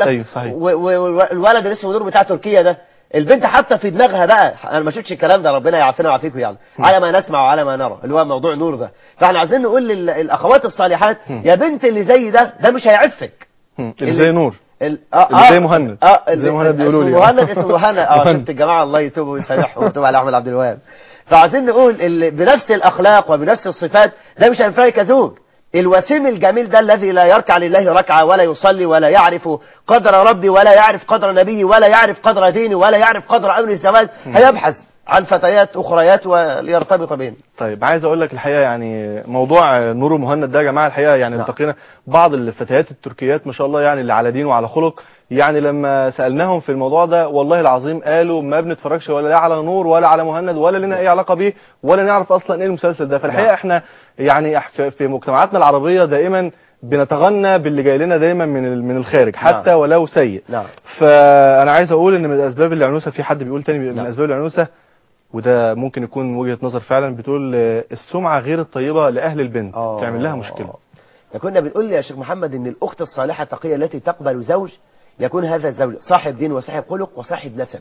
S2: والولد اللي اسمه نور بتاع تركيا ده البنت حتى في دماغها بقى انا ما شفتش الكلام ده ربنا يعافينا ويعافيكم يعني على ما نسمع وعلى ما نرى اللي هو موضوع نور ده. فاحنا عايزين نقول للاخوات الصالحات يا بنت اللي زي ده مش هيعفك.
S1: اللي زي نور زي مهند زي مهند بيقولوا لي
S2: مهند اسمه مهند. شفت الجماعه الله يتوبوا ويسامحهم ويتوب على احمد عبد الوهاب. فعايزين نقول بنفس الاخلاق وبنفس الصفات ده مش هينفع كزوج. الوسيم الجميل ده الذي لا يركع لله ركعه ولا يصلي ولا يعرف قدر ربي ولا يعرف قدر نبيه ولا يعرف قدر دينه ولا يعرف قدر امر الزواج هيبحث عن فتيات اخريات وليرتبط بينهم.
S1: طيب عايز اقول لك الحقيقه يعني موضوع نور ومهند ده يا جماعه الحقيقه يعني التقينا بعض الفتيات التركيات ما شاء الله يعني اللي على دين وعلى خلق. يعني لما سالناهم في الموضوع ده والله العظيم قالوا ما بنتفرجش ولا لا على نور ولا على مهند ولا لنا اي علاقه بيه ولا نعرف اصلا ايه المسلسل ده. فالحقيقه احنا يعني في مجتمعاتنا العربيه دائما بنتغنى باللي جاي لنا دايما من الخارج حتى ولو سيء. فانا عايز اقول ان من اسباب العنوسه في حد بيقول تاني من اسباب العنوسه وده ممكن يكون وجهة نظر فعلا بتقول السمعة غير الطيبة لأهل البنت تعمل لها مشكلة.
S2: كنا بنقول يا شيخ محمد ان الأخت الصالحة التقية التي تقبل زوج يكون هذا الزوج صاحب دين وصاحب خلق وصاحب نسب.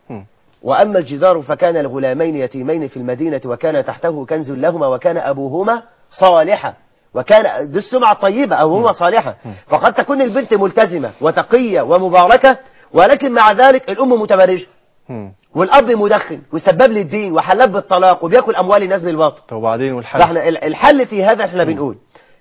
S2: وأما الجدار فكان لغلامين يتيمين في المدينة وكان تحته كنز لهما وكان أبوهما صالحا وكان دي السمعة طيبة أبوهما صالحا. فقد تكون البنت ملتزمة وتقية ومباركة ولكن مع ذلك الأم متبرجة والاب مدخن وسبب للدين وحلف بالطلاق وبياكل اموال الناس بالباطل.
S1: طب وبعدين والحل؟
S2: فاحنا الحل في هذا احنا بنقول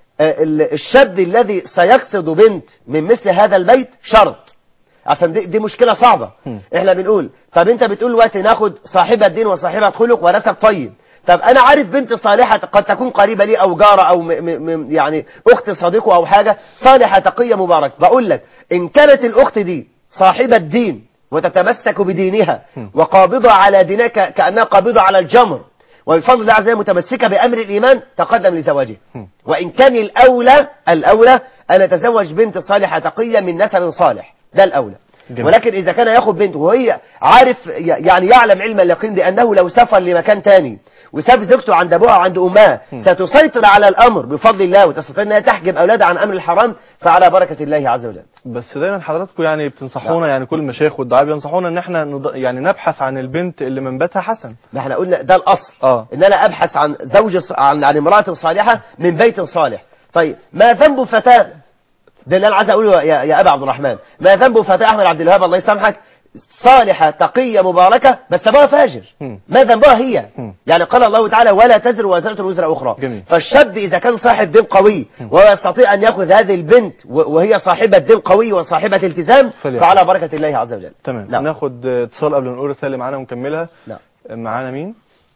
S2: الشاب الذي سيقصد بنت من مثل هذا البيت شرط عشان دي مشكله صعبه. احنا بنقول طب انت بتقول دلوقتي ناخد صاحبه دين وصاحبه خلق ونسب طيب. طب انا عارف بنت صالحه قد تكون قريبه لي او جاره او يعني اخت صديقه او حاجه صالحه تقيه مبارك. بقول لك ان كانت الاخت دي صاحبه دين وتتمسك بدينها وقابضة على دينها كأنها قابضة على الجمر وبفضل الله عز وجل متمسكة بأمر الإيمان تقدم لزواجه. وإن كان الأولى أن يتزوج بنت صالحة تقية من نسب صالح ده الأولى. ولكن إذا كان ياخد بنت وهي عارف يعني يعلم علم اليقين بأنه لو سافر لمكان تاني وساب زوجته عند أبوها وعند أمها ستسيطر على الأمر بفضل الله وتستطيع أنها تحجب أولادها عن أمر الحرام فعلى بركة الله عز وجل.
S1: بس دايما حضراتكم يعني بتنصحونا يعني كل المشايخ والدعاء بينصحونا ان احنا يعني نبحث عن البنت اللي منبتها حسن.
S2: ما احنا قلنا ده الأصل ان انا ابحث عن زوج عن امرأة صالحة من بيت صالح. طيب ما ذنب فتاة ده اللي انا عايز اقوله يا ابا عبد الرحمن. ما ذنب فتاة احمد عبد الوهاب الله يسامحك صالحة تقية مباركة بس أبوها فاجر ما ذنبها هي؟ يعني قال الله تعالى ولا تزر وازرة وزر أخرى.
S1: جميل.
S2: فالشاب إذا كان صاحب دين قوي وهو يستطيع أن يأخذ هذه البنت وهي صاحبة دين قوي وصاحبة التزام فعلى بركة الله عز وجل.
S1: تمام. ناخد اتصال قبل ما نقول رسالة معانا ونكملها. معانا مين؟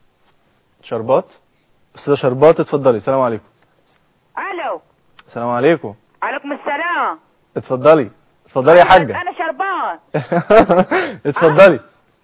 S1: شربات. أستاذة شربات اتفضلي. السلام عليكم.
S5: الو.
S1: السلام عليكم.
S5: عليكم السلام.
S1: اتفضلي يا حاجة.
S5: انا شربان.
S1: اتفضلي.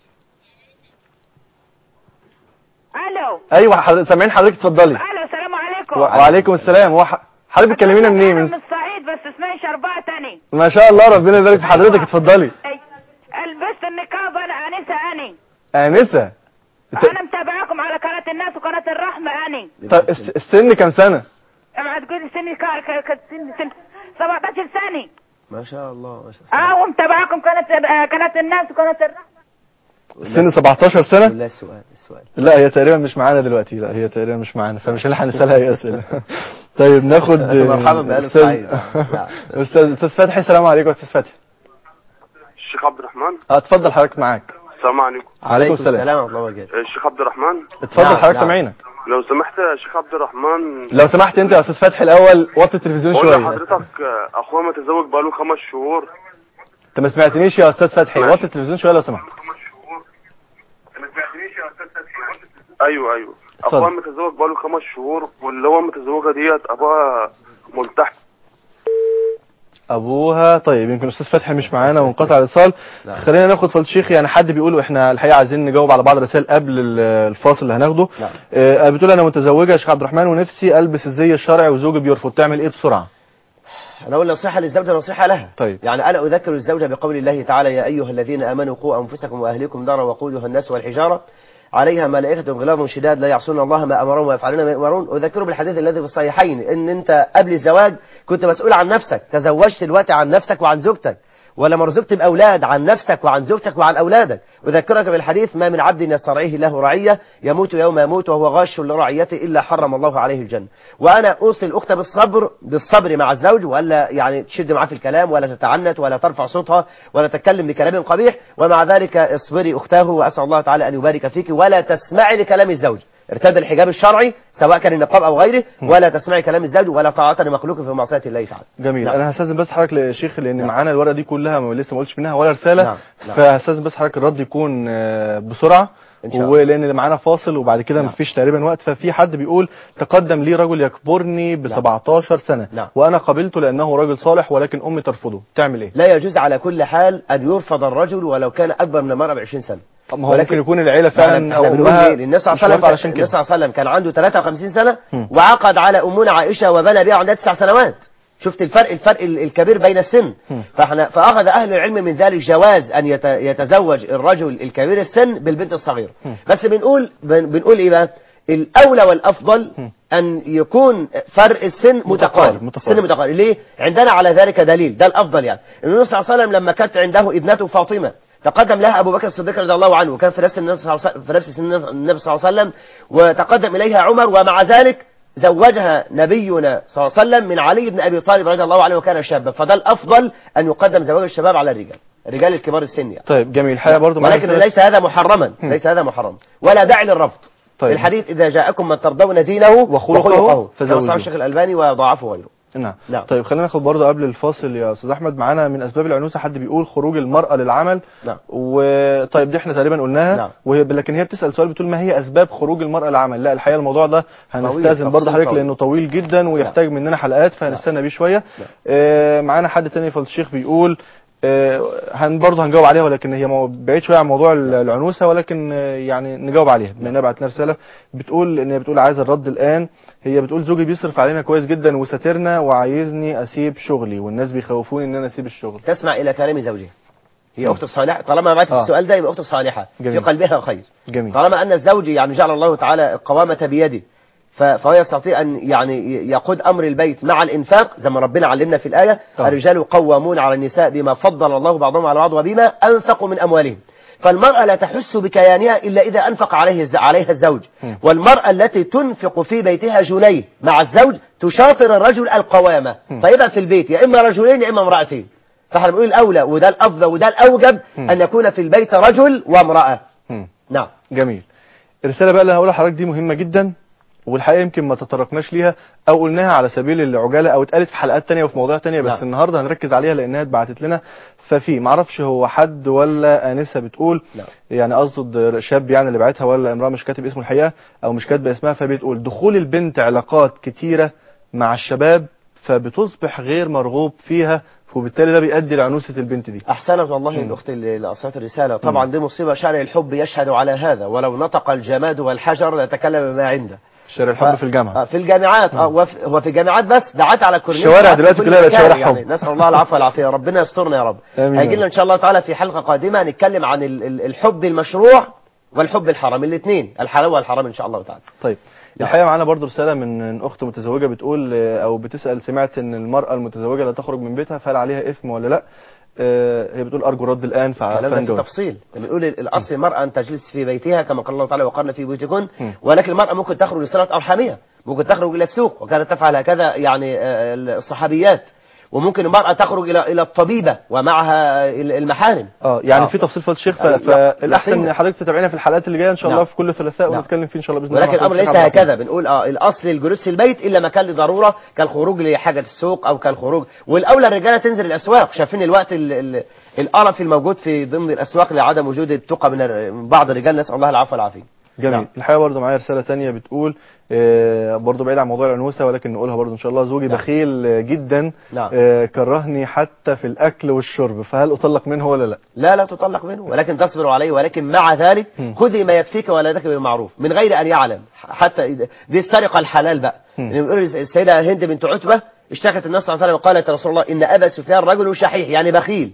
S5: الو.
S1: ايوه سامعين حضرتك اتفضلي.
S5: الو السلام عليكم.
S1: وعليكم السلام. هو حضرتك بتكلمينا منين؟
S5: من الصعيد بس اسمي شربات تاني.
S1: ما شاء الله ربنا يبارك في حضرتك اتفضلي.
S5: لبست النقاب انا انسه
S1: انسه.
S5: انا متابعاكم على قناه الناس وقناه الرحمه
S1: طب السن كام سنه؟
S5: ما تقولي سني سن 17 سنه.
S2: ما شاء الله ما شاء الله.
S5: ومتابعاكم قناه الناس وقناه الرحمه.
S1: السن 17 سنه؟
S2: لا السؤال
S1: لا هي تقريبا مش معانا دلوقتي. لا هي تقريبا مش معانا فمش هنلحق نسالها اي اسئله. طيب ناخد
S2: مرحبا بأهل الصعيد.
S1: استاذ فتحي. السلام عليكم استاذ فتحي.
S6: الشيخ عبد الرحمن.
S1: اتفضل حضرتك معاك.
S6: السلام عليكم.
S1: عليكم السلام
S2: ورحمه الله وبركاته.
S6: الشيخ عبد الرحمن.
S1: اتفضل حضرتك سامعينك.
S6: لو سمحت يا شيخ عبد الرحمن.
S1: لو سمحت انت يا استاذ فتحي الاول وطي التلفزيون شويه.
S6: قول لحضرتك اخويا متزوج بقاله 5 شهور.
S1: انت ما سمعتنيش يا استاذ فتحي. وطي التلفزيون شويه لو سمحت.
S6: ايوه اخويا متزوج بقاله 5 شهور واللي هو متزوجها ديت ابوها ملتحي.
S1: ابوها. طيب يمكن استاذ فتحي مش معانا وانقطع الاتصال. خلينا ناخد فضل الشيخ. يعني حد بيقول احنا الحقيقه عايزين نجاوب على بعض الرسائل قبل الفاصل اللي هناخده. بتقول انا متزوجه يا شيخ عبد الرحمن ونفسي البس الزي الشرعي وزوجي بيرفض تعمل ايه بسرعه؟
S2: انا اقول نصيحه للزوجه نصيحه لها.
S1: طيب.
S2: يعني انا اذكر الزوجه بقول الله تعالى يا ايها الذين امنوا قوا انفسكم واهليكم نارا وقودها الناس والحجاره عليها ملائكة غلاظ شداد لا يعصون الله ما أمرهم ويفعلون ما يؤمرون. أذكره بالحديث الذي في الصحيحين إن أنت قبل الزواج كنت مسؤول عن نفسك، تزوجت دلوقتي عن نفسك وعن زوجتك ولا مرزقت بأولاد عن نفسك وعن زوجتك وعن أولادك. أذكرك بالحديث: ما من عبد يسترعيه له رعية يموت يوم يموت وهو غاش لرعيته إلا حرم الله عليه الجنة. وأنا أوصي الأخت بالصبر مع الزوج، وألا يعني تشد معاه في الكلام ولا تتعنت ولا ترفع صوتها ولا تتكلم بكلام قبيح، ومع ذلك اصبري أختاه، وأسأل الله تعالى أن يبارك فيك، ولا تسمعي لكلام الزوج. ارتدى الحجاب الشرعي سواء كان النقاب أو غيره، ولا تسمعي كلام الزوج ولا طاعة لمخلوق في معصية الله تعالى.
S1: جميل.
S2: نعم.
S1: أنا هستاذن بس حضرتك يا شيخ، لأن معانا الورقة دي كلها لسه ما قلتش منها ولا رسالة.
S2: نعم.
S1: فهستاذن بس حضرتك الرد يكون بسرعة، ولان اللي معانا فاصل وبعد كده مفيش تقريبا وقت. ففي حد بيقول: تقدم لي رجل يكبرني ب 17 سنة وانا قبلته لانه رجل صالح، ولكن امي ترفضه، تعمل ايه؟
S2: لا يجوز على كل حال ان يرفض الرجل ولو كان اكبر من المرأة ب20 سنة.
S1: ما هو ممكن يكون العيلة فعلا او امها.
S2: النبي صلى الله عليه وسلم كان عنده 53 سنة وعقد على امنا عائشة وبنى بها عندها 9 سنوات. شفت الفرق الكبير بين السن. فأخذ أهل العلم من ذلك جواز أن يتزوج الرجل الكبير السن بالبنت الصغيرة. بس بنقول إيه بقى؟ الأولى والأفضل أن يكون فرق السن متقارب. ليه؟ عندنا على ذلك دليل، ده الأفضل يعني. النبي صلى الله عليه وسلم لما كانت عنده ابنته فاطمة تقدم لها أبو بكر الصديق رضي الله عنه، وكان في نفس النبي صلى الله عليه وسلم، وتقدم إليها عمر، ومع ذلك زوجها نبينا صلى الله عليه وسلم من علي بن أبي طالب رضي الله عنه وكان شابا. فده الأفضل أن يقدم زواج الشباب على الرجال الكبار السن يعني.
S1: طيب جميل. الحقيقة برضو
S2: ولكن ليس هذا محرما، ليس هذا محرما ولا داعي للرفض. طيب. الحديث: إذا جاءكم من ترضون دينه وخلقه فزوجوه. الشيخ الألباني وضعفه غيره.
S1: نعم. طيب خلينا ناخد برضه قبل الفاصل يا استاذ احمد، معانا من اسباب العنوسه حد بيقول خروج المراه للعمل. وطيب دي احنا تقريبا قلناها. لكن هي بتسال سؤال بتقول: ما هي اسباب خروج المراه للعمل؟ لا الحقيقه الموضوع ده هنستاذن برضه حضرتك لانه طويل جدا ويحتاج مننا حلقات، فهنستنى بيه شويه. معانا حد تاني فضل الشيخ بيقول برضه هنجاوب عليها، ولكن هي بعيد شويه عن موضوع العنوسه، ولكن يعني نجاوب عليها بما انها بعت لنا رساله بتقول عايزه الرد الان. هي بتقول: زوجي بيصرف علينا كويس جدا وساترنا وعايزني اسيب شغلي، والناس بيخوفوني ان انا اسيب الشغل.
S2: تسمع الى كلام زوجها. هي اخت صالحه، طالما بعت السؤال ده يبقى اخت صالحه في قلبها خير.
S1: جميل.
S2: طالما ان الزوج يعني جعل الله تعالى القوامه بيده، فهو يستطيع أن يعني يقود أمر البيت مع الإنفاق زي ما ربنا علمنا في الآية: الرجال قوامون على النساء بما فضل الله بعضهم على بعض وبما أنفقوا من أموالهم. فالمرأة لا تحس بكيانها إلا إذا أنفق عليها الزوج. والمرأة التي تنفق في بيتها جنيه مع الزوج تشاطر الرجل القوامة، فيبقى في البيت يا إما رجلين يا إما امرأتين. فاحنا بنقول الأولى وده الأفضل وده الأوجب أن يكون في البيت رجل وامرأة. نعم.
S1: جميل. الرسالة بقى اللي هقولها لحضرتك دي مهمة جدا، والحقيقة يمكن ما تطرقناش ليها او قلناها على سبيل العجالة او اتقالت في حلقات تانية وفي مواضيع تانية، بس النهاردة هنركز عليها لانها اتبعتت لنا. ففي معرفش هو حد ولا انسة بتقول يعني اقصد شاب يعني اللي بعتها، ولا امرأة مش كاتب اسمه الحقيقة او مش كاتبه اسمها، فبتقول: دخول البنت علاقات كتيرة مع الشباب فبتصبح غير مرغوب فيها، وبالتالي ده بيؤدي لعنوسة البنت دي.
S2: احسنت والله الاخت اللي اصلت الرسالة. طبعا دي مصيبة. شارع الحب يشهد على هذا، ولو نطق الجماد والحجر لتكلم ما عنده.
S1: شارع الحب في الجامعة.
S2: في الجامعات. وفي الجامعات بس دعات على الكورنيش.
S1: الشوارع دلوقتي كلها بقت شوارع حب.
S2: يعني نسأل الله العفو والعافية، ربنا يسترنا يا رب. هيجي لنا ان شاء الله تعالى في حلقة قادمة نتكلم عن الحب المشروع والحب الحرام، الاثنين الحلال والحرام ان شاء الله تعالى.
S1: طيب الحقيقة معانا برضو رسالة من أخت متزوجة بتقول أو بتسأل: سمعت أن المرأة المتزوجة لا تخرج من بيتها، فهل عليها إثم ولا لا؟ هي بتقول: أرجو الرد الآن.
S2: كلامنا في تفصيل. بنقول الأصل المرأة أن تجلس في بيتها كما قال الله تعالى: وقرن في بيوتكن. ولكن المرأة ممكن تخرج لصلة أرحامها، ممكن تخرج إلى السوق، وكانت تفعل هكذا يعني الصحابيات. وممكن المرأة تخرج إلى الطبيبة ومعها المحارم.
S1: يعني في تفصيل فضل الشيخ. فالأحسن إن حضرتك تتابعينا في الحلقات اللي جاية إن شاء الله في كل ثلاثاء ونتكلم فيه إن شاء الله بإذن الله.
S2: ولكن الأمر ليس هكذا. بنقول الأصل الجلوس في البيت إلا ما كان لضرورة، كالخروج لحاجة السوق أو كالخروج. والأولى الرجالة تنزل الأسواق. شايفين الوقت القرف الموجود في ضمن الأسواق لعدم وجود التقى من بعض الرجال، نسأل الله العفو والعافية.
S1: جميل. الحقيقة برضو معايا رسالة تانية بتقول برضو بعيد عن موضوع العنوسة ولكن نقولها برضو إن شاء الله: زوجي بخيل جدا، كرهني حتى في الأكل والشرب، فهل أطلق منه ولا لا؟
S2: لا تطلق منه، ولكن تصبر عليه. ولكن مع ذلك خذي ما يكفيك ولا تكفي بالمعروف من غير أن يعلم. حتى دي السرقة الحلال بقى. السيدة هند بنت عتبة اشتكت النبي صلى الله عليه وسلم وقالت: يا رسول الله إن أبا سفيان رجل شحيح، يعني بخيل،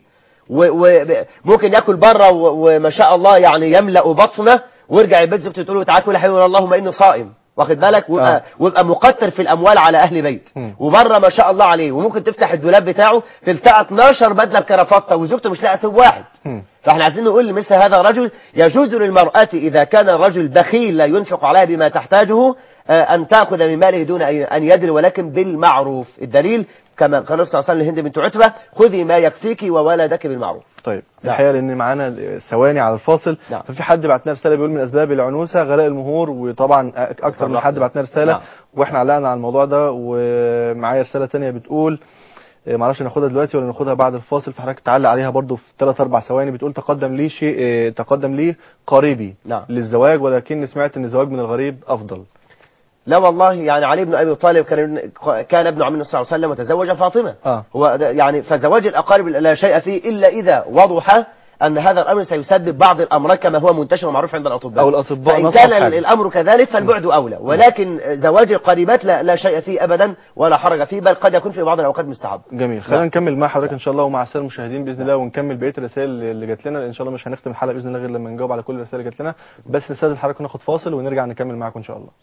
S2: وممكن يأكل بره وما شاء الله يعني يملأ بطنه، ويرجع البيت زوجته تقول له: تعال كل حي اللهم إنه صائم. واخد بالك، ويبقى مقتر في الاموال على اهل بيت، وبره ما شاء الله عليه، وممكن تفتح الدولاب بتاعه تلتقى 12 بدله بكرافته وزوجته مش لاقيه ثوب واحد. فاحنا عايزين نقول لمثل هذا الرجل يجوز للمرأة إذا كان الرجل بخيل لا ينفق عليها بما تحتاجه أن تأخذ من ماله دون أن يدري، ولكن بالمعروف. الدليل كما قال الرسول صلى الله عليه وسلم لهند بنت عتبة: خذي ما يكفيك وولدك بالمعروف.
S1: طيب الحقيقة لأن معانا ثواني على الفاصل، ففي حد بعت لنا رسالة بيقول من أسباب العنوسة غلاء المهور، وطبعا أكثر من حد بعت لنا رسالة وإحنا علقنا على الموضوع ده. ومعايا رسالة تانية بتقول معرفش ناخدها دلوقتي ولا ناخدها بعد الفاصل، فحضرتك تعلق عليها برضو في 3-4 ثواني. بتقول تقدم لي قريبي للزواج، ولكن سمعت ان الزواج من الغريب افضل.
S2: لا والله، يعني علي بن ابي طالب كان ابن عم النبي صلى الله عليه وسلم وتزوج فاطمه. هو يعني فزواج الاقارب لا شيء فيه الا اذا وضح أن هذا الأمر سيسبب بعض الأمراض كما هو منتشر ومعروف عند الأطباء،
S1: أو الأطباء.
S2: فإن كان الأمر كذلك فالبعد أولى، ولكن زواج القريبات لا شيء فيه أبدا ولا حرج فيه، بل قد يكون في بعض الأوقات مستحب.
S1: جميل. خلينا نكمل مع حضرتك إن شاء الله ومع السادة المشاهدين بإذن الله، ونكمل بقية الرسائل اللي جات لنا. إن شاء الله مش هنختم الحلقة بإذن الله غير لما نجاوب على كل الرسائل اللي جات لنا، بس نستاذن حضرتك وناخد فاصل ونرجع نكمل معاكم إن شاء الله.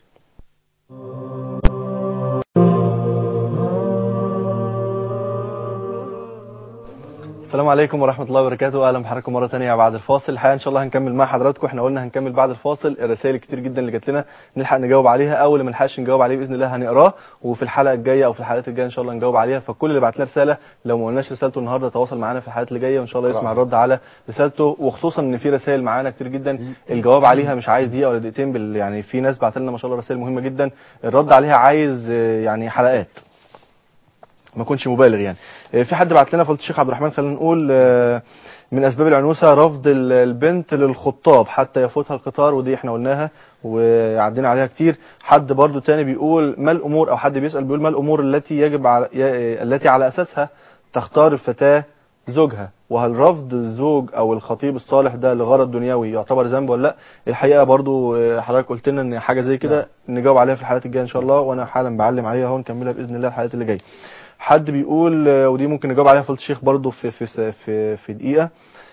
S1: السلام عليكم ورحمة الله وبركاته، أهلا بحضراتكم مرة ثانية بعد الفاصل. الحقيقة إن شاء الله هنكمل مع حضراتكم، احنا قلنا هنكمل بعد الفاصل. الرسائل كتير جدا اللي جات لنا نلحق نجاوب عليها، أو اللي ما نلحقش نجاوب عليه بإذن الله هنقراه، وفي الحلقة الجاية أو في الحلقات الجاية إن شاء الله نجاوب عليها. فكل اللي بعت لنا رسالة لو ما قلناش رسالته النهارده تواصل معانا في الحلقات اللي جاية، وإن شاء الله يسمع الرد على رسالته. وخصوصا إن في رسائل معانا كتير جدا الجواب عليها مش عايز دقيقة ولا دقيقتين، يعني في ناس بعت لنا ما شاء الله رسائل مهمة جدا الرد عليها عايز يعني حلقات، ما يكونش مبالغ يعني. في حد بعت لنا فضيلة الشيخ عبد الرحمن، خلينا نقول من اسباب العنوسه رفض البنت للخطاب حتى يفوتها القطار، ودي احنا قلناها وعدينا عليها كتير. حد برضو تاني بيقول ما الامور، او حد بيسال بيقول ما الامور التي على اساسها تختار الفتاه زوجها، وهل رفض الزوج او الخطيب الصالح ده لغرض دنيوي يعتبر ذنب ولا لا؟ الحقيقه برضو حضرتك قلت لنا ان حاجه زي كده نجاوب عليها في الحلقات الجايه ان شاء الله، وانا حالا بعلم عليها اهو، نكملها باذن الله الحلقات اللي جايه. حد بيقول ودي ممكن نجاوب عليها فضيلة الشيخ برضو في دقيقة،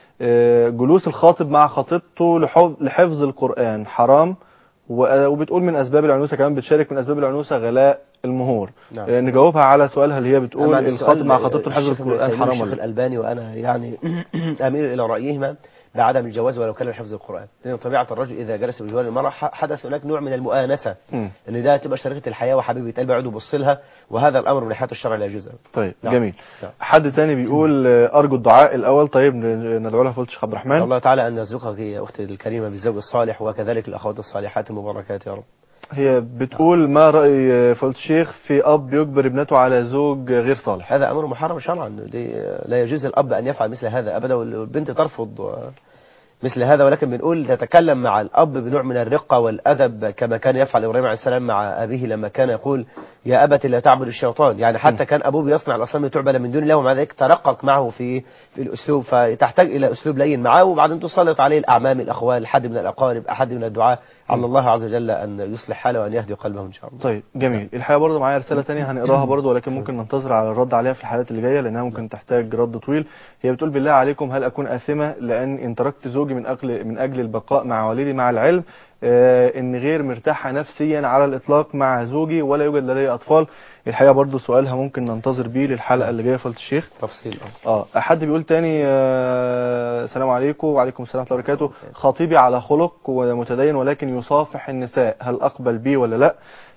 S1: جلوس الخاطب مع خطيبته لحفظ القرآن حرام، وبتقول من أسباب العنوسة كمان بتشارك من أسباب العنوسة غلاء المهور. نجاوبها على سؤالها اللي هي بتقول الخاطب مع خطيبته لحفظ القرآن حرام ولا؟
S2: الشيخ الألباني وأنا يعني أميل إلى رأيهما بعدم الجواز ولو كان لحفظ القرآن، لأن طبيعة الرجل إذا جلس بجوار المرأة حدث هناك نوع من المؤانسة، لأن ده تبقى شريكة الحياة وحبيبة قلبي يقعد يبص لها، وهذا الأمر من حيث الشرع لا يجوز.
S1: طيب جميل. حد تاني بيقول أرجو الدعاء الأول. طيب ندعو لها فضيلة الشيخ عبد الرحمن.
S2: الله تعالى أن يرزقك يا أختي الكريمة بالزوج الصالح، وكذلك الأخوات الصالحات المباركات يا رب.
S1: هي بتقول ما رأي فضيلة الشيخ في أب يجبر ابنته على زوج غير صالح؟
S2: هذا أمر محرم شرعا، لا يجوز الأب أن يفعل مثل هذا أبدا، والبنت ترفض مثل هذا، ولكن بنقول تتكلم مع الأب بنوع من الرقة والأدب كما كان يفعل إبراهيم عليه السلام مع أبيه لما كان يقول يا أبت لا تعبد الشيطان، يعني حتى كان أبوه بيصنع الأصنام تعبد من دون الله، ومع ذلك ترقق معه في الأسلوب، فتحتاج إلى أسلوب لين معه، وبعدين تسلط عليه الأعمام الأخوال حد من الأقارب أحد من الدعاء على الله عز وجل أن يصلح حاله وأن يهدي قلبه إن شاء الله.
S1: طيب جميل. الحقيقة برضه معايا رسالة تانية هنقراها برضه، ولكن ممكن ننتظر على الرد عليها في الحلقات اللي جاية لأنها ممكن تحتاج رد طويل. هي بتقول بالله عليكم هل أكون آثمة لأن إن تركت زوجي من أجل البقاء مع والدي، مع العلم إن غير مرتاحة نفسيا على الإطلاق مع زوجي ولا يوجد لدي أطفال؟ الحقيقة برضو سؤالها ممكن ننتظر بيه للحلقة اللي جاية فضيلة الشيخ
S2: تفصيل.
S1: حد بيقول تاني السلام عليكم. وعليكم السلام ورحمة الله وبركاته. خطيبي على خلق ومتدين ولكن يصافح النساء، هل أقبل بيه ولا لا؟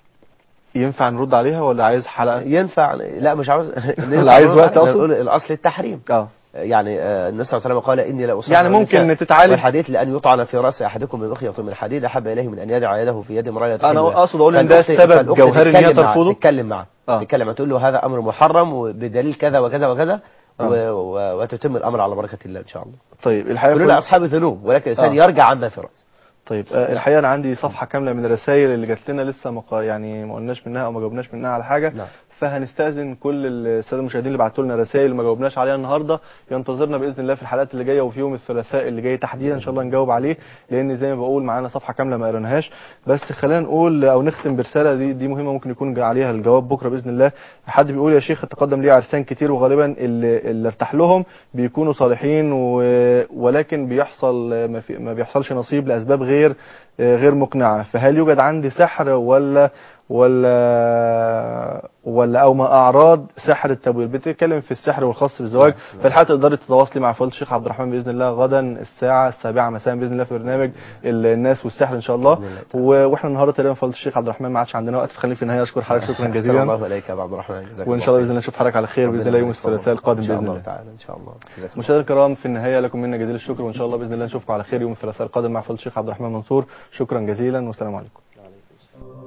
S1: ينفع نرد عليها ولا عايز حلقة؟
S2: ينفع، لا مش عاوز
S1: ولا عايز وقت أصلا؟
S2: نقول الأصل التحريم. يعني النبي صلى الله عليه وسلم قال إني لا أصافح
S1: يعني ممكن تتعالج
S2: والحديث لأن يطعن في رأس أحدكم بمخيط من حديد أحب إليه من أن يدع يده في يد امرأة.
S1: أنا أقصد أقول إن ده سبب جوهري إن هي ترفضه.
S2: تتكلم معه تقول له هذا أمر محرم وبدليل كذا وكذا وكذا وتتم الأمر على بركة الله إن شاء الله.
S1: طيب الحقيقة
S2: كلنا أصحاب ذنوب ولكن الإنسان يرجع عما في رأسه.
S1: طيب الحقيقة أنا عندي صفحة كاملة من الرسائل اللي جات لنا لسه يعني ما قلناش منها أو ما جاوبناش منها على حاجة. فهنستأذن كل الساده المشاهدين اللي بعتوا لنا رسائل وما جاوبناش عليها النهارده ينتظرنا باذن الله في الحلقات اللي جايه، وفي يوم الثلاثاء اللي جاي تحديدا ان شاء الله نجاوب عليه، لان زي ما بقول معانا صفحه كامله ما قريناهاش. بس خلينا نقول او نختم برساله دي مهمه ممكن يكون عليها الجواب بكره باذن الله. حد بيقول يا شيخ تقدم لي عرسان كتير وغالبا اللي ارتاح لهم بيكونوا صالحين ولكن بيحصل ما بيحصلش نصيب لاسباب غير مقنعه، فهل يوجد عندي سحر ولا او ما اعراض سحر التبوير؟ بتتكلم في السحر والخاص بالزواج. فالحقيقه تقدري تتواصلي مع فضيله الشيخ عبد الرحمن باذن الله غدا الساعه 7 مساء باذن الله في برنامج الناس والسحر ان شاء الله. واحنا النهارده تقريبا فضيله الشيخ عبد الرحمن ما عادش عندنا وقت، فخليني في النهايه اشكر حضرتك شكرا جزيلا.
S2: الله عليك يا عبد الرحمن،
S1: وان شاء الله باذن الله نشوف حضرتك على خير باذن الله يوم الثلاثاء القادم باذن الله
S2: تعالى ان شاء الله.
S1: مشاهدينا الكرام في النهايه لكم منا جزيل الشكر، وان شاء الله باذن الله نشوفكم على خير يوم الثلاثاء القادم مع فضيله الشيخ عبد الرحمن منصور. شكرا جزيلا والسلام عليكم.